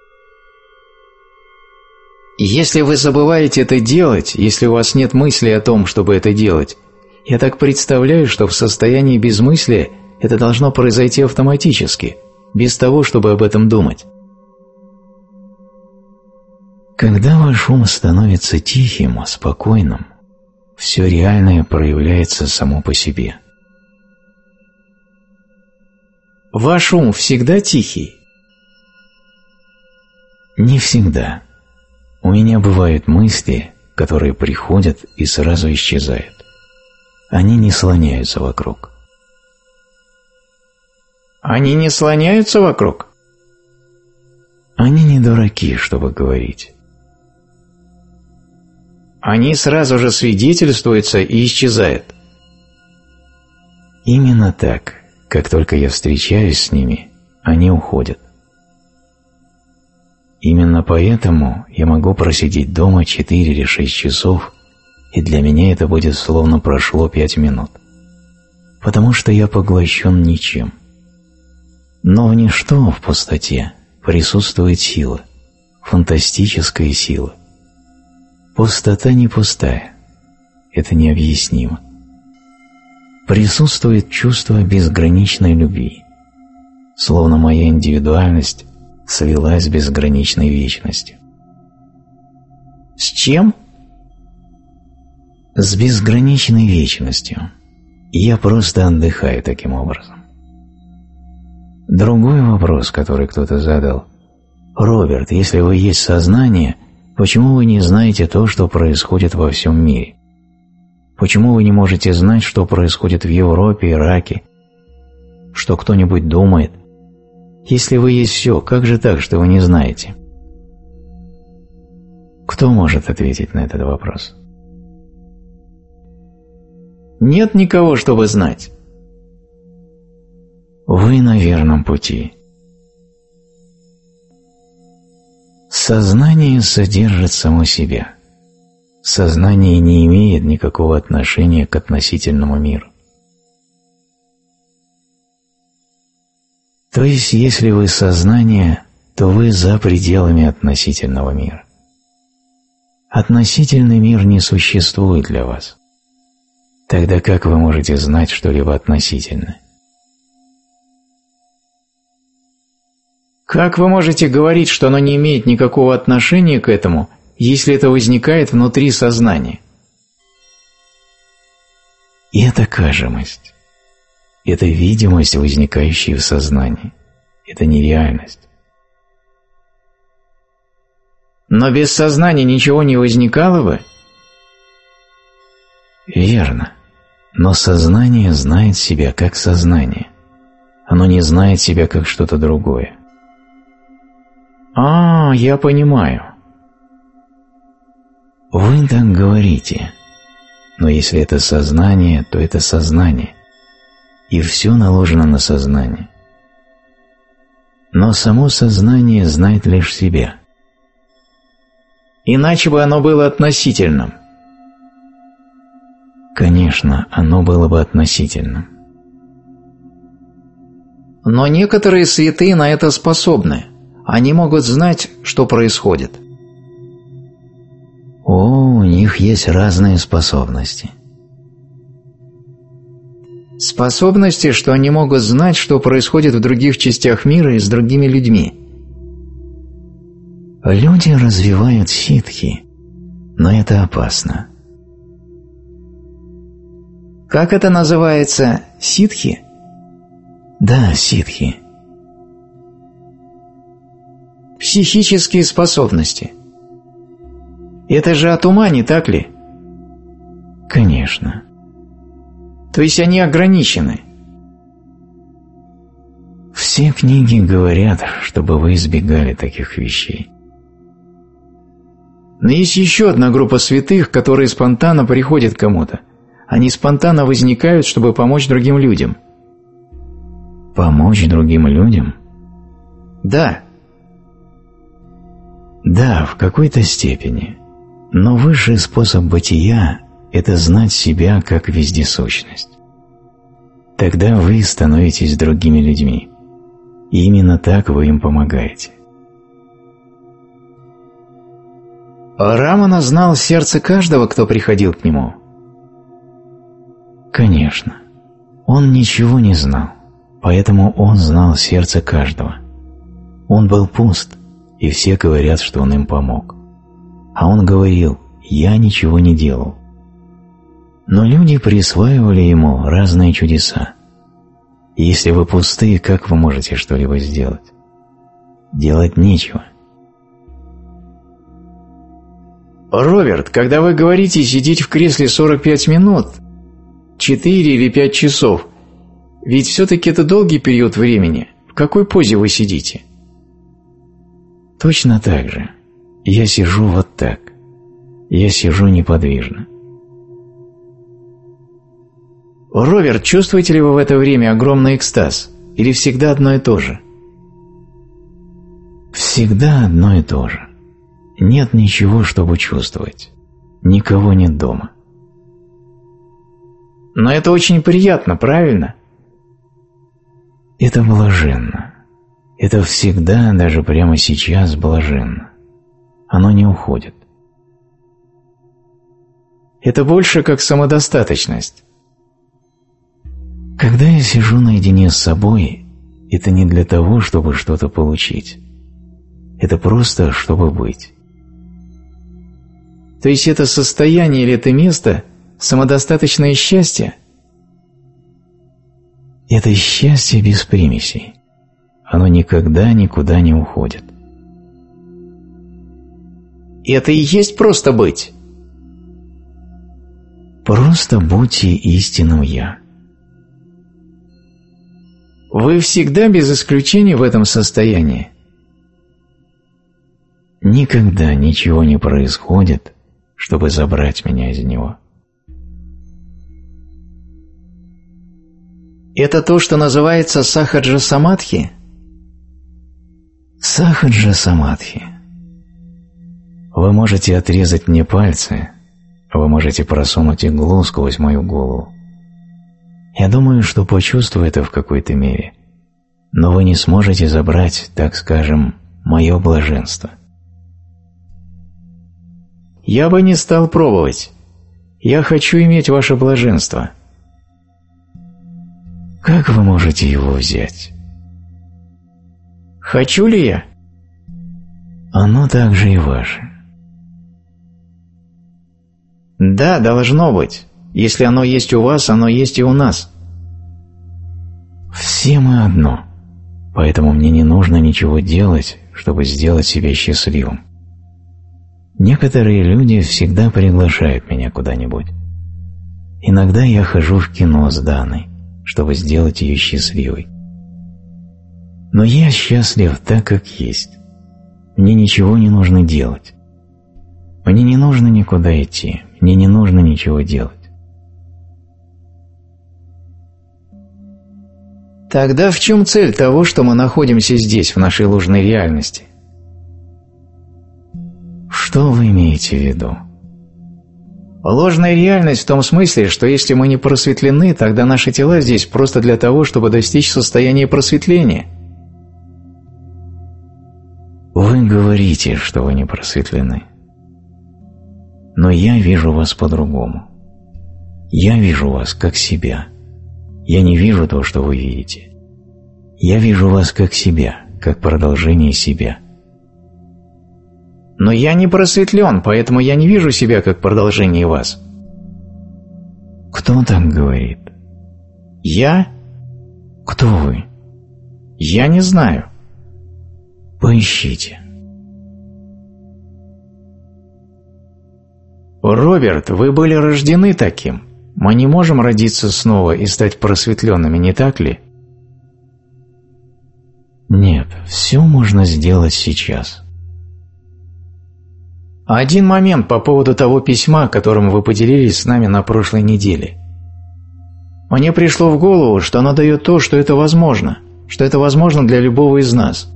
Если вы забываете это делать, если у вас нет мысли о том, чтобы это делать, я так представляю, что в состоянии безмыслия это должно произойти автоматически, без того, чтобы об этом думать. Когда ваш ум становится тихим, спокойным, все реальное проявляется само по себе. Ваш ум всегда тихий? Не всегда. У меня бывают мысли, которые приходят и сразу исчезают. Они не слоняются вокруг. Они не слоняются вокруг? Они не дураки, чтобы говорить. Они сразу же свидетельствуются и исчезают. Именно так. Как только я встречаюсь с ними, они уходят. Именно поэтому я могу просидеть дома четыре или шесть часов, и для меня это будет словно прошло пять минут. Потому что я поглощен ничем. Но в ничто, в пустоте, присутствует сила, фантастическая сила. Пустота не пустая, это необъяснимо. Присутствует чувство безграничной любви, словно моя индивидуальность слилась с безграничной вечностью. С чем? С безграничной вечностью. Я просто отдыхаю таким образом. Другой вопрос, который кто-то задал. Роберт, если вы есть сознание, почему вы не знаете то, что происходит во всем мире? Почему вы не можете знать, что происходит в Европе, Ираке? Что кто-нибудь думает? Если вы есть все, как же так, что вы не знаете? Кто может ответить на этот вопрос? Нет никого, чтобы знать. Вы на верном пути. Сознание содержит само себя. Сознание не имеет никакого отношения к относительному миру. То есть, если вы сознание, то вы за пределами относительного мира. Относительный мир не существует для вас. Тогда как вы можете знать что-либо относительное? Как вы можете говорить, что оно не имеет никакого отношения к этому, если это возникает внутри сознания? И это кажемость. Это видимость, возникающая в сознании. Это нереальность. Но без сознания ничего не возникало бы? Верно. Но сознание знает себя как сознание. Оно не знает себя как что-то другое. А, я понимаю. Вы так говорите. Но если это сознание, то это сознание. И все наложено на сознание. Но само сознание знает лишь себя. Иначе бы оно было относительным. Конечно, оно было бы относительным. Но некоторые святые на это способны. Они могут знать, что происходит. О, у них есть разные способности. Способности, что они могут знать, что происходит в других частях мира и с другими людьми. Люди развивают ситхи, но это опасно. Как это называется? Ситхи? Да, ситхи. психические способности. Это же от ума, не так ли? Конечно. То есть они ограничены. Все книги говорят, чтобы вы избегали таких вещей. Но есть еще одна группа святых, которые спонтанно приходят к кому-то. Они спонтанно возникают, чтобы помочь другим людям. Помочь другим людям? Да. Да, в какой-то степени. Но высший способ бытия – это знать себя как вездесущность. Тогда вы становитесь другими людьми. И именно так вы им помогаете. Рамана знал сердце каждого, кто приходил к нему. Конечно. Он ничего не знал, поэтому он знал сердце каждого. Он был пуст, и все говорят, что он им помог. А он говорил: «Я ничего не делал». Но люди присваивали ему разные чудеса. И если вы пусты, как вы можете что-либо сделать? Делать нечего. Роберт, когда вы говорите сидеть в кресле сорок пять минут, четыре или пять часов, ведь все-таки это долгий период времени. В какой позе вы сидите? Точно так же. Я сижу вот так. Я сижу неподвижно. Роберт, чувствуете ли вы в это время огромный экстаз? Или всегда одно и то же? Всегда одно и то же. Нет ничего, чтобы чувствовать. Никого нет дома. Но это очень приятно, правильно? Это блаженно. Это всегда, даже прямо сейчас, блаженно. Оно не уходит. Это больше как самодостаточность. Когда я сижу наедине с собой, это не для того, чтобы что-то получить. Это просто, чтобы быть. То есть это состояние или это место – самодостаточное счастье? Это счастье без примесей. Оно никогда никуда не уходит. И это и есть просто быть? Просто будьте истинным «Я». Вы всегда без исключения в этом состоянии? Никогда ничего не происходит, чтобы забрать меня из него. Это то, что называется сахаджа самадхи? Сахаджа самадхи. Вы можете отрезать мне пальцы, вы можете просунуть иглу сквозь мою голову. Я думаю, что почувствую это в какой-то мере, но вы не сможете забрать, так скажем, мое блаженство. Я бы не стал пробовать. Я хочу иметь ваше блаженство. Как вы можете его взять? Хочу ли я? Оно также и ваше. Да, должно быть. Если оно есть у вас, оно есть и у нас. Все мы одно, поэтому мне не нужно ничего делать, чтобы сделать себя счастливым. Некоторые люди всегда приглашают меня куда-нибудь. Иногда я хожу в кино с Даной, чтобы сделать ее счастливой. Но я счастлив так, как есть. Мне ничего не нужно делать. Мне не нужно никуда идти, мне не нужно ничего делать. Тогда в чем цель того, что мы находимся здесь, в нашей ложной реальности? Что вы имеете в виду? Ложная реальность в том смысле, что если мы не просветлены, тогда наши тела здесь просто для того, чтобы достичь состояния просветления. Вы говорите, что вы не просветлены. Но я вижу вас по-другому. Я вижу вас как себя. Я не вижу то, что вы видите. Я вижу вас как себя, как продолжение себя. Но я не просветлен, поэтому я не вижу себя как продолжение вас. Кто так говорит? Я? Кто вы? Я не знаю. Поищите. Роберт, вы были рождены таким. Мы не можем родиться снова и стать просветленными, не так ли? Нет, все можно сделать сейчас. Один момент по поводу того письма, которым вы поделились с нами на прошлой неделе. Мне пришло в голову, что оно дает то, что это возможно, что это возможно для любого из нас.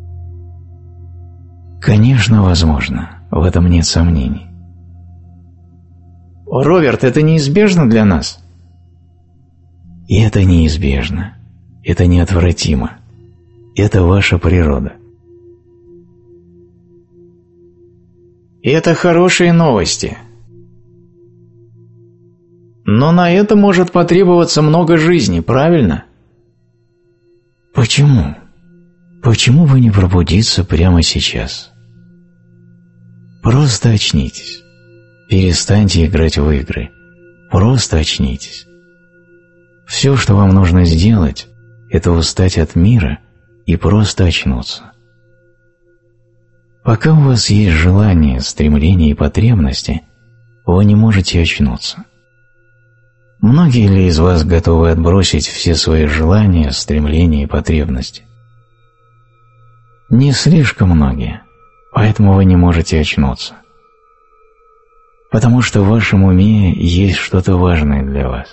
Конечно, возможно, в этом нет сомнений. Роберт, это неизбежно для нас? И это неизбежно, это неотвратимо, это ваша природа. И это хорошие новости. Но на это может потребоваться много жизни, правильно? Почему? Почему бы не пробудиться прямо сейчас? Просто очнитесь. Перестаньте играть в игры. Просто очнитесь. Все, что вам нужно сделать, это устать от мира и просто очнуться. Пока у вас есть желание, стремление и потребности, вы не можете очнуться. Многие ли из вас готовы отбросить все свои желания, стремления и потребности? Не слишком многие, поэтому вы не можете очнуться. Потому что в вашем уме есть что-то важное для вас.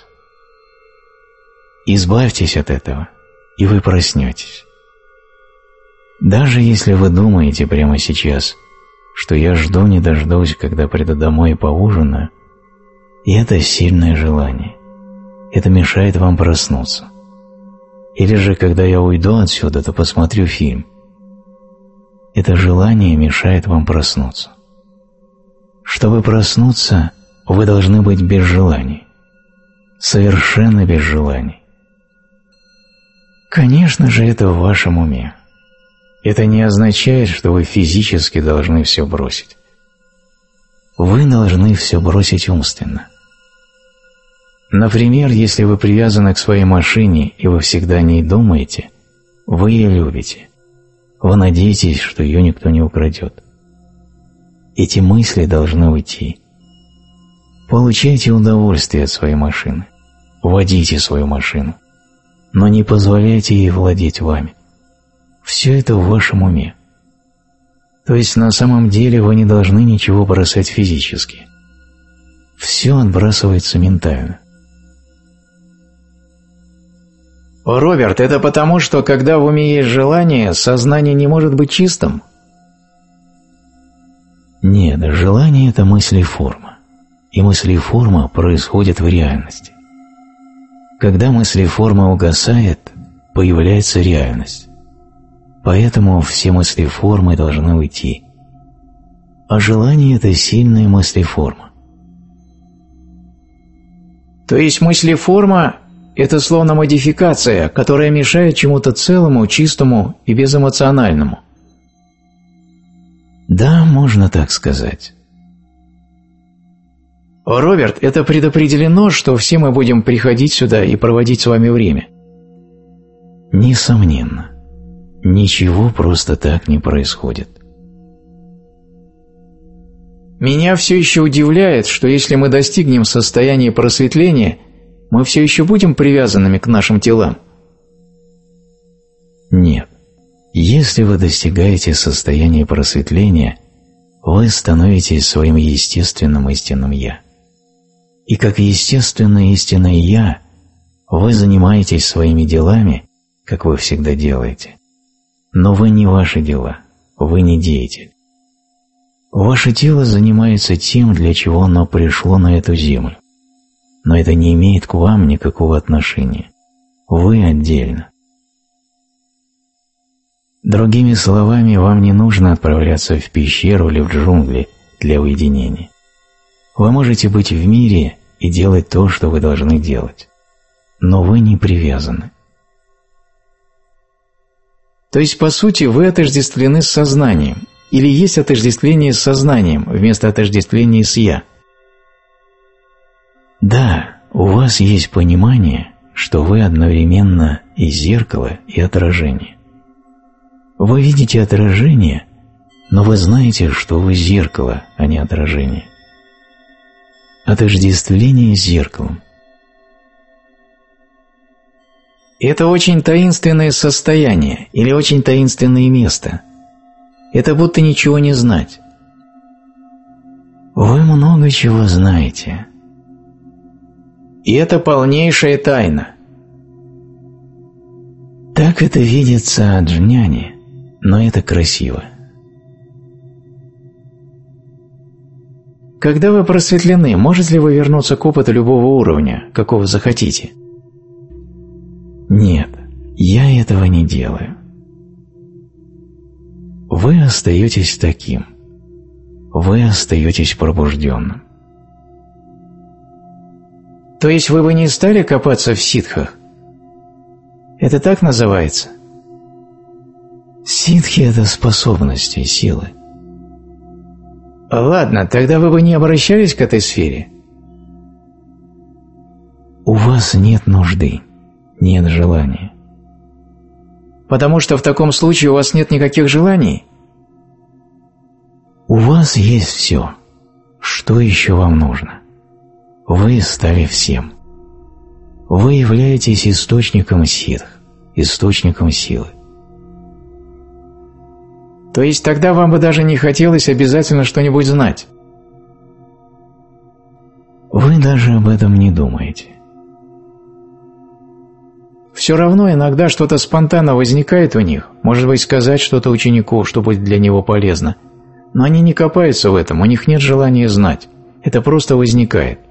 Избавьтесь от этого, и вы проснетесь. Даже если вы думаете прямо сейчас, что я жду не дождусь, когда приду домой и поужинаю, и это сильное желание. Это мешает вам проснуться. Или же, когда я уйду отсюда, то посмотрю фильм. Это желание мешает вам проснуться. Чтобы проснуться, вы должны быть без желаний. Совершенно без желаний. Конечно же, это в вашем уме. Это не означает, что вы физически должны все бросить. Вы должны все бросить умственно. Например, если вы привязаны к своей машине и вы всегда о ней думаете, вы ее любите. Вы надеетесь, что ее никто не украдет. Эти мысли должны уйти. Получайте удовольствие от своей машины. Водите свою машину. Но не позволяйте ей владеть вами. Все это в вашем уме. То есть на самом деле вы не должны ничего бросать физически. Все отбрасывается ментально. Роберт, это потому, что когда в уме есть желание, сознание не может быть чистым? Нет, желание – это мыслеформа. И мыслеформа происходит в реальности. Когда мыслеформа угасает, появляется реальность. Поэтому все мыслеформы должны уйти. А желание – это сильная мыслеформа. То есть мыслеформа – это словно модификация, которая мешает чему-то целому, чистому и безэмоциональному. Да, можно так сказать. Роберт, это предопределено, что все мы будем приходить сюда и проводить с вами время? Несомненно. Ничего просто так не происходит. Меня все еще удивляет, что если мы достигнем состояния просветления, мы все еще будем привязанными к нашим телам. Нет. Если вы достигаете состояния просветления, вы становитесь своим естественным истинным «Я». И как естественное истинное «Я» вы занимаетесь своими делами, как вы всегда делаете. Но вы не ваши дела, вы не деятель. Ваше тело занимается тем, для чего оно пришло на эту землю. Но это не имеет к вам никакого отношения. Вы отдельно. Другими словами, вам не нужно отправляться в пещеру или в джунгли для уединения. Вы можете быть в мире и делать то, что вы должны делать. Но вы не привязаны. То есть, по сути, вы отождествлены с сознанием, или есть отождествление с сознанием вместо отождествления с «я»? Да, у вас есть понимание, что вы одновременно и зеркало, и отражение. Вы видите отражение, но вы знаете, что вы зеркало, а не отражение. отождествление с зеркалом. Это очень таинственное состояние или очень таинственное место. Это будто ничего не знать. Вы много чего знаете. И это полнейшая тайна. Так это видится аджняни, но это красиво. Когда вы просветлены, можете ли вы вернуться к опыту любого уровня, какого захотите? Нет, я этого не делаю. Вы остаетесь таким. Вы остаетесь пробужденным. То есть вы бы не стали копаться в ситхах? Это так называется? Ситхи – это способности, силы. Ладно, тогда вы бы не обращались к этой сфере? У вас нет нужды, нет желания. Потому что в таком случае у вас нет никаких желаний? У вас есть все. Что еще вам нужно? Вы стали всем. Вы являетесь источником ситх, источником силы. То есть тогда вам бы даже не хотелось обязательно что-нибудь знать? Вы даже об этом не думаете. Все равно иногда что-то спонтанно возникает у них, может быть, сказать что-то ученику, что будет для него полезно. Но они не копаются в этом, у них нет желания знать. Это просто возникает.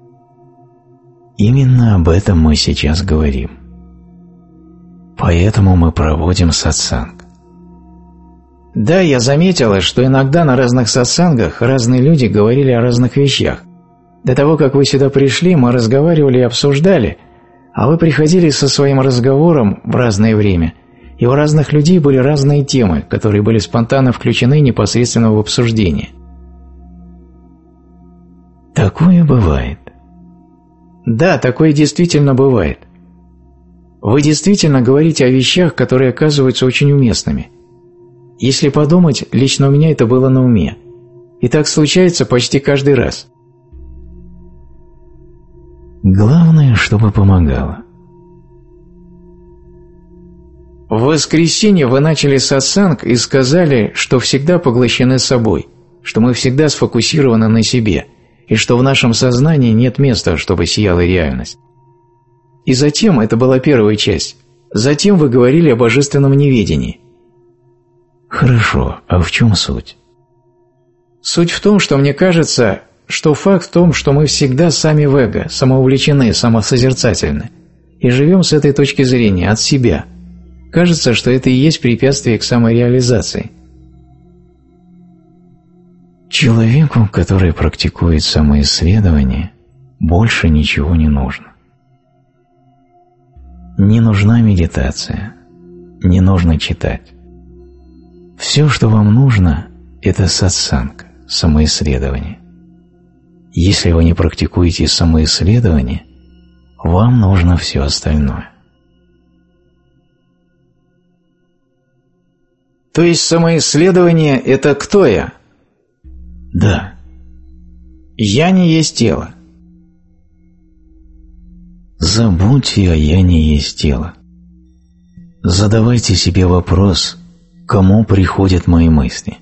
Именно об этом мы сейчас говорим. Поэтому мы проводим сатсанг. Да, я заметила, что иногда на разных сатсангах разные люди говорили о разных вещах. До того, как вы сюда пришли, мы разговаривали и обсуждали, а вы приходили со своим разговором в разное время, и у разных людей были разные темы, которые были спонтанно включены непосредственно в обсуждение. Такое бывает. Да, такое действительно бывает. Вы действительно говорите о вещах, которые оказываются очень уместными. Если подумать, лично у меня это было на уме. И так случается почти каждый раз. Главное, чтобы помогало. В воскресенье вы начали сатсанг и сказали, что всегда поглощены собой, что мы всегда сфокусированы на себе, и что в нашем сознании нет места, чтобы сияла реальность. И затем, это была первая часть, затем вы говорили о божественном неведении. Хорошо, а в чем суть? Суть в том, что мне кажется, что факт в том, что мы всегда сами в эго, самоувлечены, самосозерцательны, и живем с этой точки зрения, от себя. Кажется, что это и есть препятствие к самореализации. Человеку, который практикует самоисследование, больше ничего не нужно. Не нужна медитация, не нужно читать. Все, что вам нужно, это сатсанг, самоисследование. Если вы не практикуете самоисследование, вам нужно все остальное. То есть самоисследование – это кто я? Да. Я не есть тело. Забудьте о «я не есть тело». Задавайте себе вопрос, кому приходят мои мысли.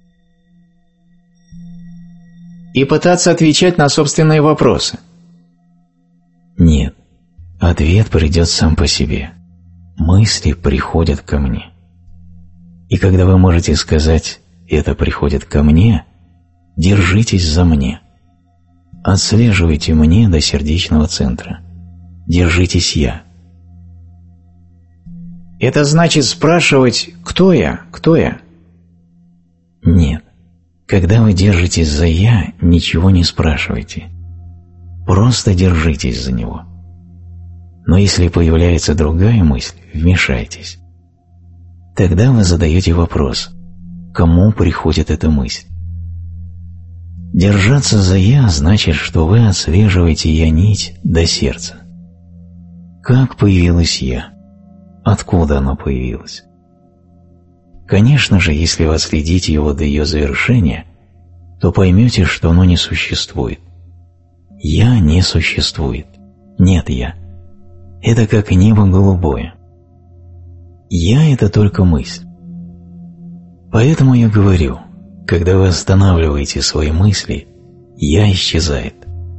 И пытаться отвечать на собственные вопросы. Нет, ответ придет сам по себе. Мысли приходят ко мне. И когда вы можете сказать «это приходит ко мне», держитесь за «мне». Отслеживайте «мне» до сердечного центра. Держитесь «я». Это значит спрашивать «кто я? Кто я?» Нет. Когда вы держитесь за «я», ничего не спрашивайте. Просто держитесь за него. Но если появляется другая мысль, вмешайтесь. Тогда вы задаете вопрос, кому приходит эта мысль. Держаться за «я» значит, что вы отслеживаете «я-нить» до сердца. Как появилось «я»? Откуда оно появилось? Конечно же, если вы отследите его до ее завершения, то поймете, что оно не существует. не существует. Нет «я». Это как небо голубое. «Я» — это только мысль. Поэтому я говорю, когда вы останавливаете свои мысли, «я» исчезает.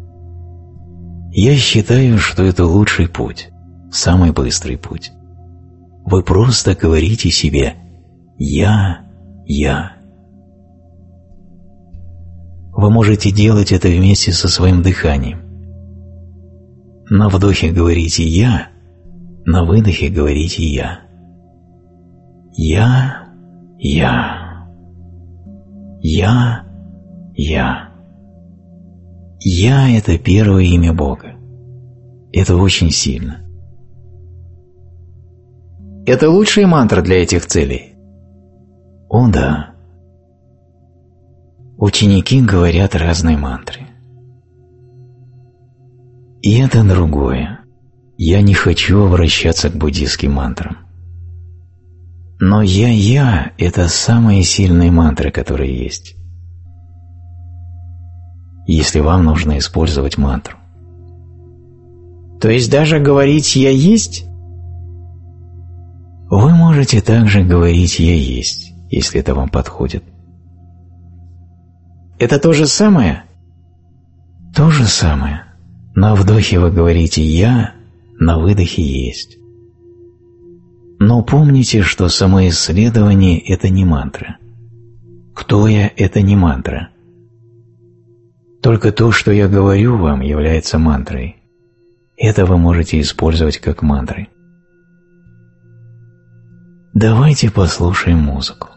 Я считаю, что это лучший путь, самый быстрый путь. Вы просто говорите себе «я, я». Вы можете делать это вместе со своим дыханием. На вдохе говорите «я», на выдохе говорите «я». Я, я. Я, я. Я – это первое имя Бога. Это очень сильно. Это лучшая мантра для этих целей? О, да. Ученики говорят разные мантры. И это другое. Я не хочу обращаться к буддийским мантрам. Но «я-я» – это самые сильные мантры, которые есть. Если вам нужно использовать мантру. То есть даже говорить «я есть»? Вы можете также говорить «я есть», если это вам подходит. Это то же самое? То же самое. На вдохе вы говорите «я», на выдохе «есть». Но помните, что самоисследование – это не мантра. Кто я – это не мантра. Только то, что я говорю вам, является мантрой. Это вы можете использовать как мантры. Давайте послушаем музыку.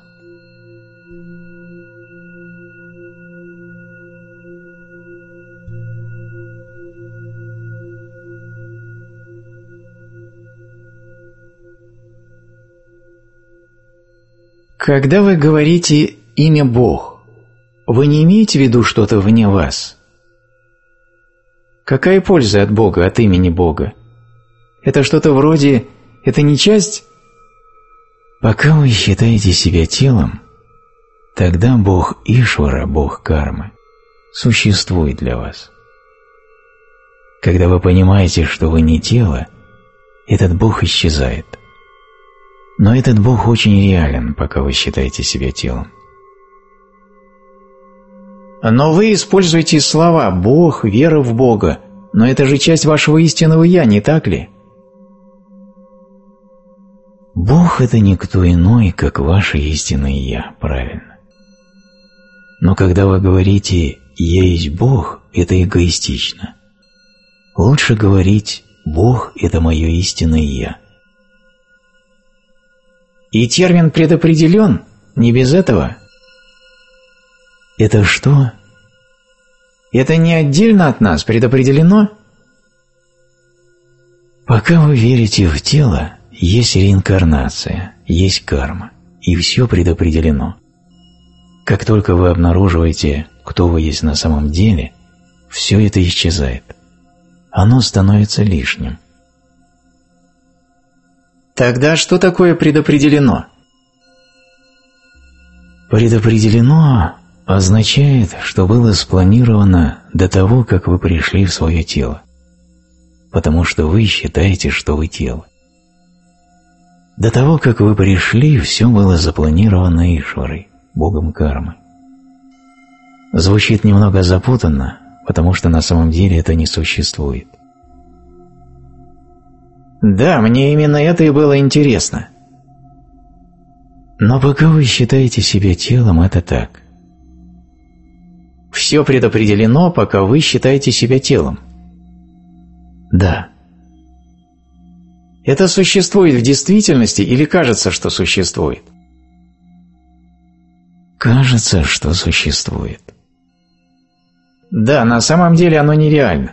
Когда вы говорите «имя Бог», вы не имеете в виду что-то вне вас? Какая польза от Бога, от имени Бога? Это что-то вроде «это не часть»? Пока вы считаете себя телом, тогда Бог Ишвара, Бог кармы, существует для вас. Когда вы понимаете, что вы не тело, этот Бог исчезает. Но этот Бог очень реален, пока вы считаете себя телом. Но вы используете слова «Бог», «вера в Бога», но это же часть вашего истинного «я», не так ли? Бог – это никто иной, как ваше истинное «я», правильно. Но когда вы говорите «я есть Бог», это эгоистично. Лучше говорить «Бог – это мое истинное «я». И термин предопределен? Не без этого? Это что? Это не отдельно от нас предопределено? Пока вы верите в тело, есть реинкарнация, есть карма, и все предопределено. Как только вы обнаруживаете, кто вы есть на самом деле, все это исчезает. Оно становится лишним. Тогда что такое предопределено? Предопределено означает, что было спланировано до того, как вы пришли в свое тело, потому что вы считаете, что вы тело. До того, как вы пришли, все было запланировано Ишварой, Богом кармы. Звучит немного запутанно, потому что на самом деле это не существует. Да, мне именно это и было интересно. Но пока вы считаете себя телом, это так. Все предопределено, пока вы считаете себя телом. Да. Это существует в действительности или кажется, что существует? Кажется, что существует. Да, на самом деле оно нереально.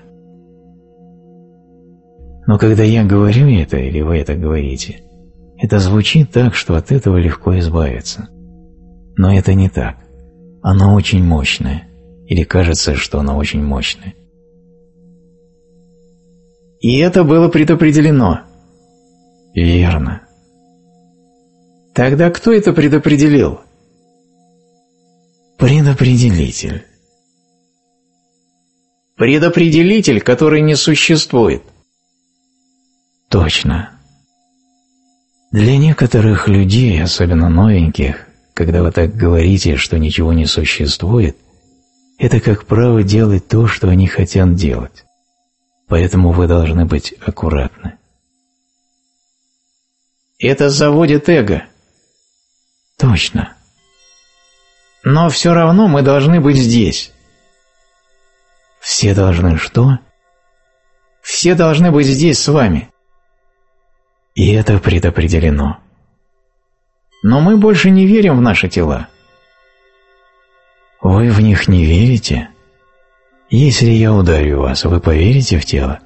Но когда я говорю это, или вы это говорите, это звучит так, что от этого легко избавиться. Но это не так. Оно очень мощное. Или кажется, что оно очень мощное. И это было предопределено. Верно. Тогда кто это предопределил? Предопределитель. Предопределитель, который не существует. Точно. Для некоторых людей, особенно новеньких, когда вы так говорите, что ничего не существует, это как право делать то, что они хотят делать. Поэтому вы должны быть аккуратны. Это заводит эго. Точно. Но все равно мы должны быть здесь. Все должны что? Все должны быть здесь с вами. И это предопределено. Но мы больше не верим в наши тела. Вы в них не верите? Если я ударю вас, вы поверите в тело?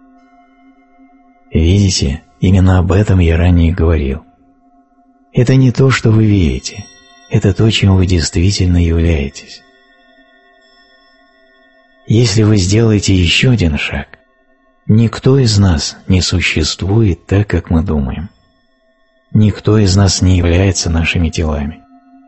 Видите, именно об этом я ранее говорил. Это не то, что вы верите. Это то, чем вы действительно являетесь. Если вы сделаете еще один шаг, никто из нас не существует так, как мы думаем. Никто из нас не является нашими телами.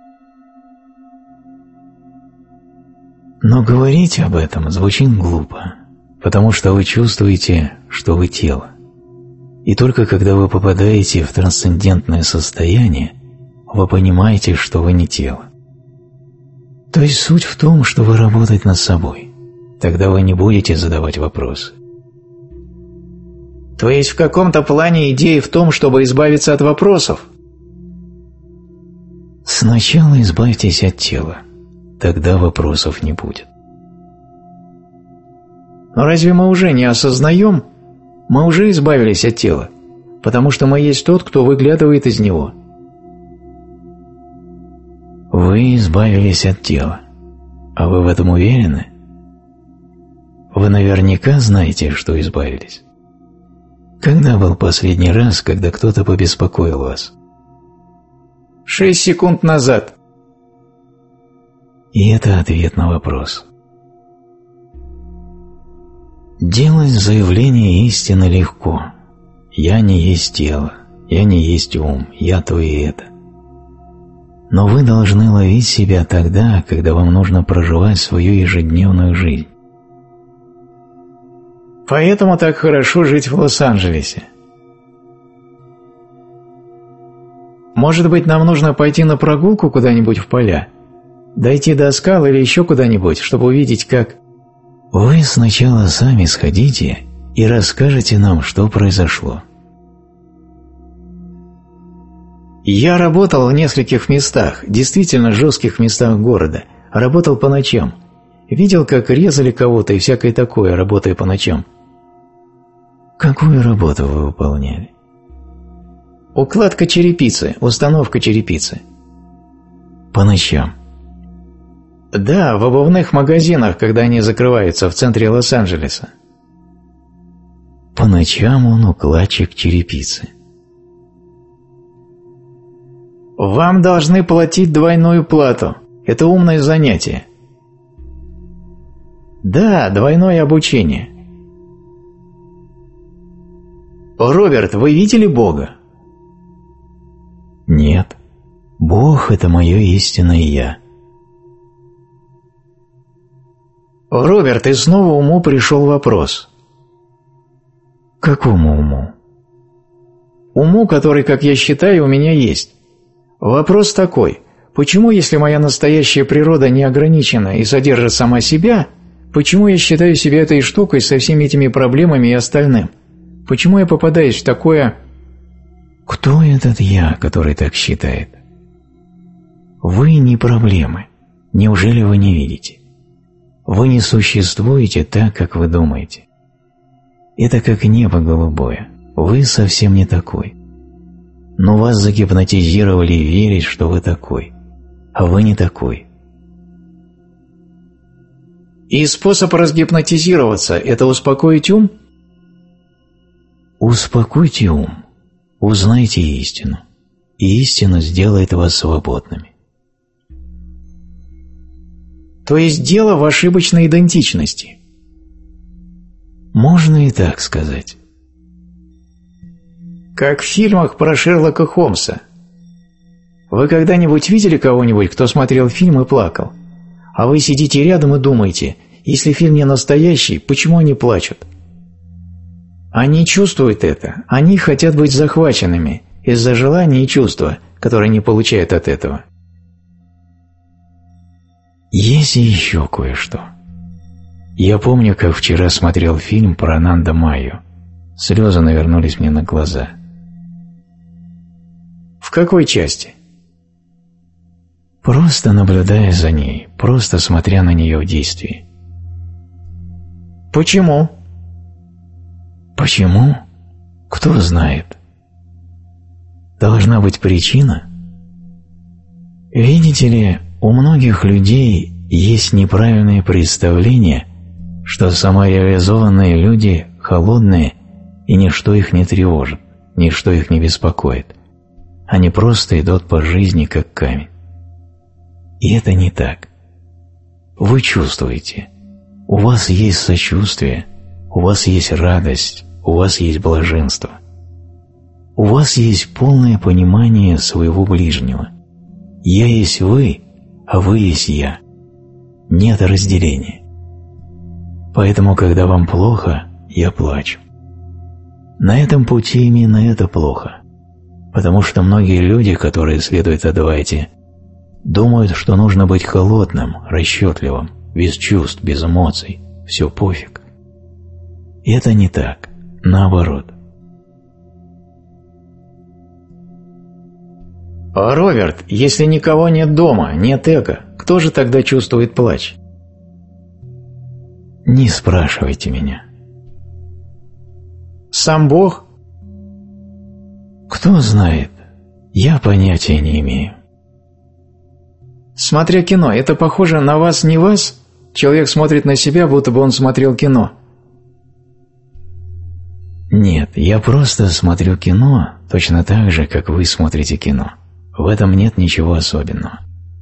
Но говорить об этом звучит глупо, потому что вы чувствуете, что вы тело. И только когда вы попадаете в трансцендентное состояние, вы понимаете, что вы не тело. То есть суть в том, что вы работаете над собой. Тогда вы не будете задавать вопросы. То есть в каком-то плане идея в том, чтобы избавиться от вопросов? Сначала избавьтесь от тела. Тогда вопросов не будет. Но разве мы уже не осознаем? Мы уже избавились от тела, потому что мы есть тот, кто выглядывает из него. Вы избавились от тела. А вы в этом уверены? Вы наверняка знаете, что избавились. Когда был последний раз, когда кто-то побеспокоил вас? Шесть секунд назад. И это ответ на вопрос. Делать заявление истины легко. Я не есть тело, я не есть ум, я то и это. Но вы должны ловить себя тогда, когда вам нужно проживать свою ежедневную жизнь. Поэтому так хорошо жить в Лос-Анджелесе. Может быть, нам нужно пойти на прогулку куда-нибудь в поля? Дойти до скал или еще куда-нибудь, чтобы увидеть, как... Вы сначала сами сходите и расскажете нам, что произошло. Я работал в нескольких местах, действительно жестких местах города. Работал по ночам. Видел, как резали кого-то и всякое такое, работая по ночам. Какую работу вы выполняли? Укладка черепицы, установка черепицы. По ночам? Да, в обувных магазинах, когда они закрываются в центре Лос-Анджелеса. По ночам он укладчик черепицы. Вам должны платить двойную плату. Это умное занятие. Да, двойное обучение. Роберт, вы видели Бога? Нет. Бог – это мое истинное «Я». Роберт, и снова уму пришел вопрос. Какому уму? Уму, который, как я считаю, у меня есть. Вопрос такой: почему, если моя настоящая природа не ограничена и содержит сама себя, почему я считаю себя этой штукой со всеми этими проблемами и остальным? Почему я попадаюсь в такое... Кто этот «я», который так считает? Вы не проблемы. Неужели вы не видите? Вы не существуете так, как вы думаете. Это как небо голубое. Вы совсем не такой. Но вас загипнотизировали верить, что вы такой. А вы не такой. И способ разгипнотизироваться – это успокоить ум? Успокойте ум. Узнайте истину. И истина сделает вас свободными. То есть дело в ошибочной идентичности? Можно и так сказать. Как в фильмах про Шерлока Холмса. Вы когда-нибудь видели кого-нибудь, кто смотрел фильм и плакал? А вы сидите рядом и думаете: Если фильм не настоящий, почему они плачут? Они чувствуют это, они хотят быть захваченными из-за желания и чувства, которые не получают от этого. Есть и еще кое-что. Я помню, как вчера смотрел фильм про Ананда Майю. Слезы навернулись мне на глаза. В какой части? Просто наблюдая за ней, просто смотря на нее в действии. Почему? Почему? Кто знает? Должна быть причина. Видите ли, у многих людей есть неправильное представление, что самореализованные люди холодные, и ничто их не тревожит, ничто их не беспокоит. Они просто идут по жизни как камень. И это не так. Вы чувствуете, у вас есть сочувствие, у вас есть радость, у вас есть блаженство. У вас есть полное понимание своего ближнего. Я есть вы, а вы есть я. Нет разделения. Поэтому, когда вам плохо, я плачу. На этом пути именно это плохо. Потому что многие люди, которые следуют Адвайте, думают, что нужно быть холодным, расчетливым, без чувств, без эмоций, все пофиг. И это не так, наоборот. А, Роберт, если никого нет дома, нет эго, кто же тогда чувствует плач? Не спрашивайте меня. Сам Бог? Кто знает, я понятия не имею. Смотря кино, это похоже на вас, не вас? Человек смотрит на себя, будто бы он смотрел кино. Нет, я просто смотрю кино точно так же, как вы смотрите кино. В этом нет ничего особенного.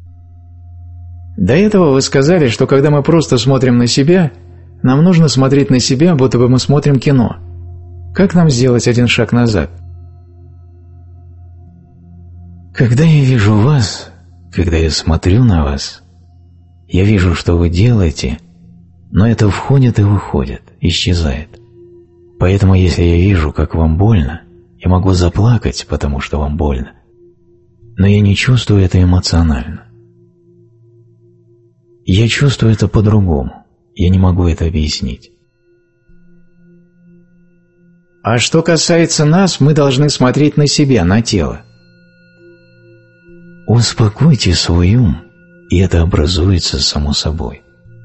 До этого вы сказали, что когда мы просто смотрим на себя, нам нужно смотреть на себя, будто бы мы смотрим кино. Как нам сделать один шаг назад? Когда я вижу вас, когда я смотрю на вас, я вижу, что вы делаете, но это входит и выходит, исчезает. Поэтому если я вижу, как вам больно, я могу заплакать, потому что вам больно, но я не чувствую это эмоционально. Я чувствую это по-другому, я не могу это объяснить. А что касается нас, мы должны смотреть на себя, на тело. Успокойте свой ум, и это образуется само собой.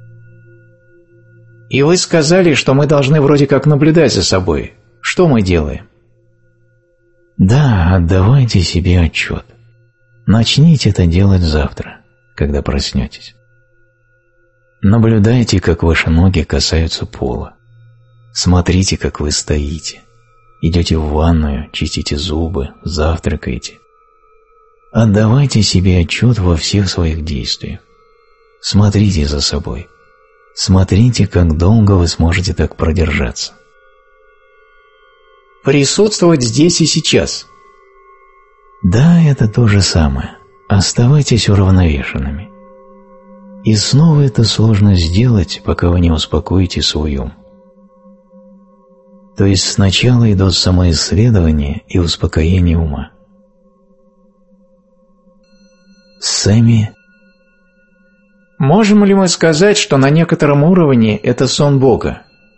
И вы сказали, что мы должны вроде как наблюдать за собой. Что мы делаем? Да, отдавайте себе отчет. Начните это делать завтра, когда проснетесь. Наблюдайте, как ваши ноги касаются пола. Смотрите, как вы стоите. Идете в ванную, чистите зубы, завтракаете. Отдавайте себе отчет во всех своих действиях. Смотрите за собой. Смотрите, как долго вы сможете так продержаться. Присутствовать здесь и сейчас. Да, это то же самое. Оставайтесь уравновешенными. И снова это сложно сделать, пока вы не успокоите свой ум. То есть сначала идут самоисследование и успокоение ума. Сами. Можем ли мы сказать, что на некотором уровне это сон Бога?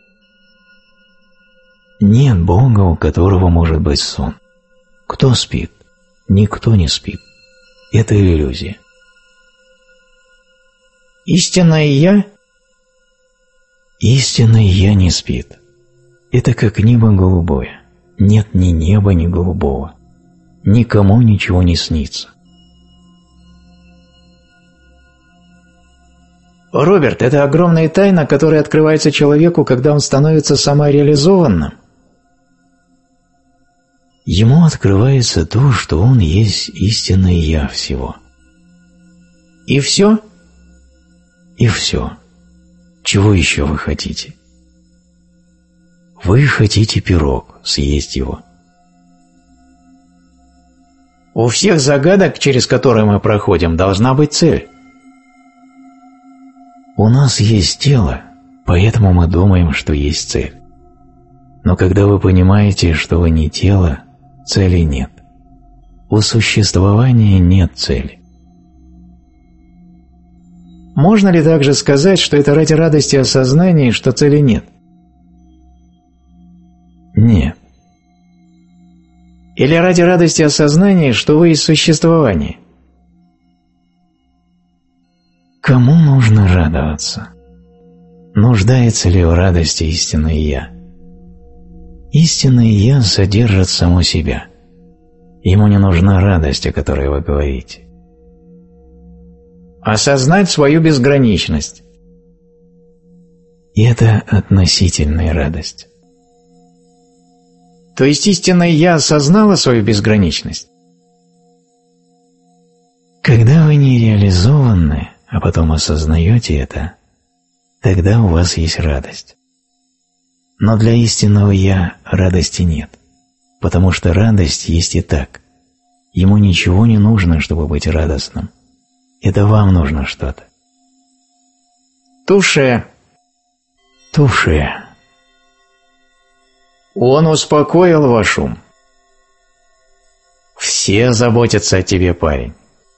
Нет Бога, у которого может быть сон. Кто спит? Никто не спит. Это иллюзия. Истинное Я? Истинное Я не спит. Это как небо голубое. Нет ни неба, ни голубого. Никому ничего не снится. Роберт, это огромная тайна, которая открывается человеку, когда он становится самореализованным. Ему открывается то, что он есть истинное Я всего. И все? И все. Чего еще вы хотите? Вы хотите пирог, съесть его. У всех загадок, через которые мы проходим, должна быть цель. У нас есть тело, Поэтому мы думаем, что есть цель. Но когда вы понимаете, что вы не тело, цели нет. У существования нет цели. Можно ли также сказать, что это ради радости осознания, что цели нет? Нет. Или ради радости осознания, что вы есть существование? Кому нужно радоваться? Нуждается ли в радости истинное «Я»? Истинное «Я» содержит само себя. Ему не нужна радость, о которой вы говорите. Осознать свою безграничность. И это относительная радость. То есть истинное «Я» осознало свою безграничность? Когда вы не реализованы, а потом осознаете это, тогда у вас есть радость. Но для истинного «Я» радости нет, потому что радость есть и так. Ему ничего не нужно, чтобы быть радостным. Это вам нужно что-то. Туше. Туше. Он успокоил ваш ум. Все заботятся о тебе, парень.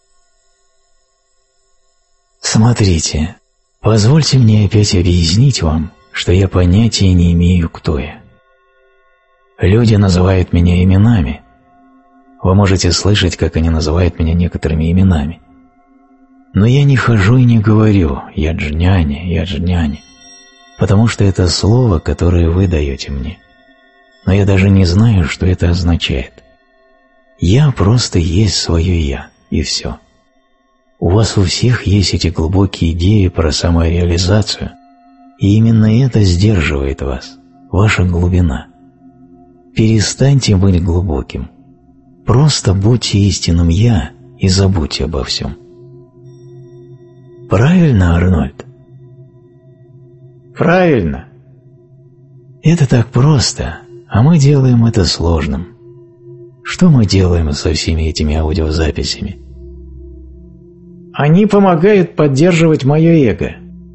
Смотрите, позвольте мне опять объяснить вам, что я понятия не имею, кто я. Люди называют меня именами. Вы можете слышать, как они называют меня некоторыми именами. Но я не хожу и не говорю «я джняни, я джняни», потому что это слово, которое вы даете мне. Но я даже не знаю, что это означает. Я просто есть свое «я», и все. У вас у всех есть эти глубокие идеи про самореализацию, и именно это сдерживает вас, ваша глубина. Перестаньте быть глубоким. Просто будьте истинным «я» и забудьте обо всем. Правильно, Арнольд? Правильно. Это так просто, а мы делаем это сложным. Что мы делаем со всеми этими аудиозаписями? Они помогают поддерживать мое эго.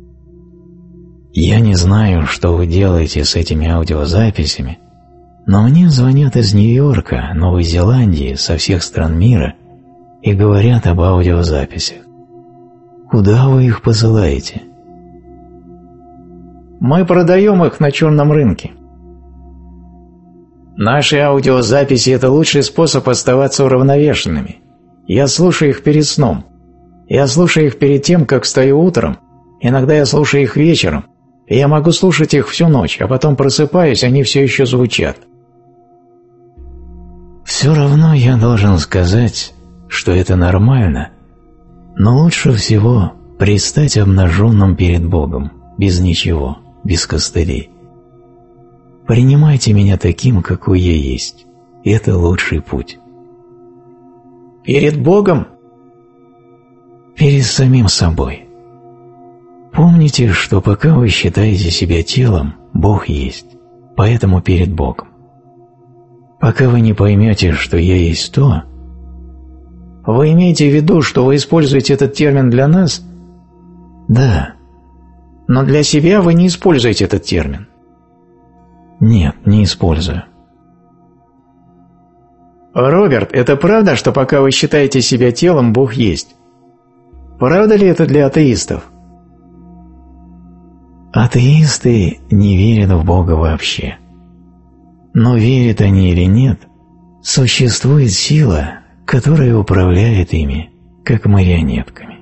Я не знаю, что вы делаете с этими аудиозаписями, но мне звонят из Нью-Йорка, Новой Зеландии, со всех стран мира и говорят об аудиозаписях. Куда вы их посылаете? Мы продаем их на черном рынке. Наши аудиозаписи – это лучший способ оставаться уравновешенными. Я слушаю их перед сном. Я слушаю их перед тем, как встаю утром. Иногда я слушаю их вечером. И я могу слушать их всю ночь, а потом просыпаюсь, они все еще звучат. Все равно я должен сказать, что это нормально, но лучше всего предстать обнаженным перед Богом, без ничего, без костылей. Принимайте меня таким, какой я есть. Это лучший путь. Перед Богом? Перед самим собой. Помните, что пока вы считаете себя телом, Бог есть, поэтому перед Богом. Пока вы не поймете, что я есть то... Вы имеете в виду, что вы используете этот термин для нас? Да. Но для себя вы не используете этот термин. Нет, не использую. Роберт, это правда, что пока вы считаете себя телом, Бог есть? Правда ли это для атеистов? Атеисты не верят в Бога вообще. Но верят они или нет, существует сила, которая управляет ими, как марионетками.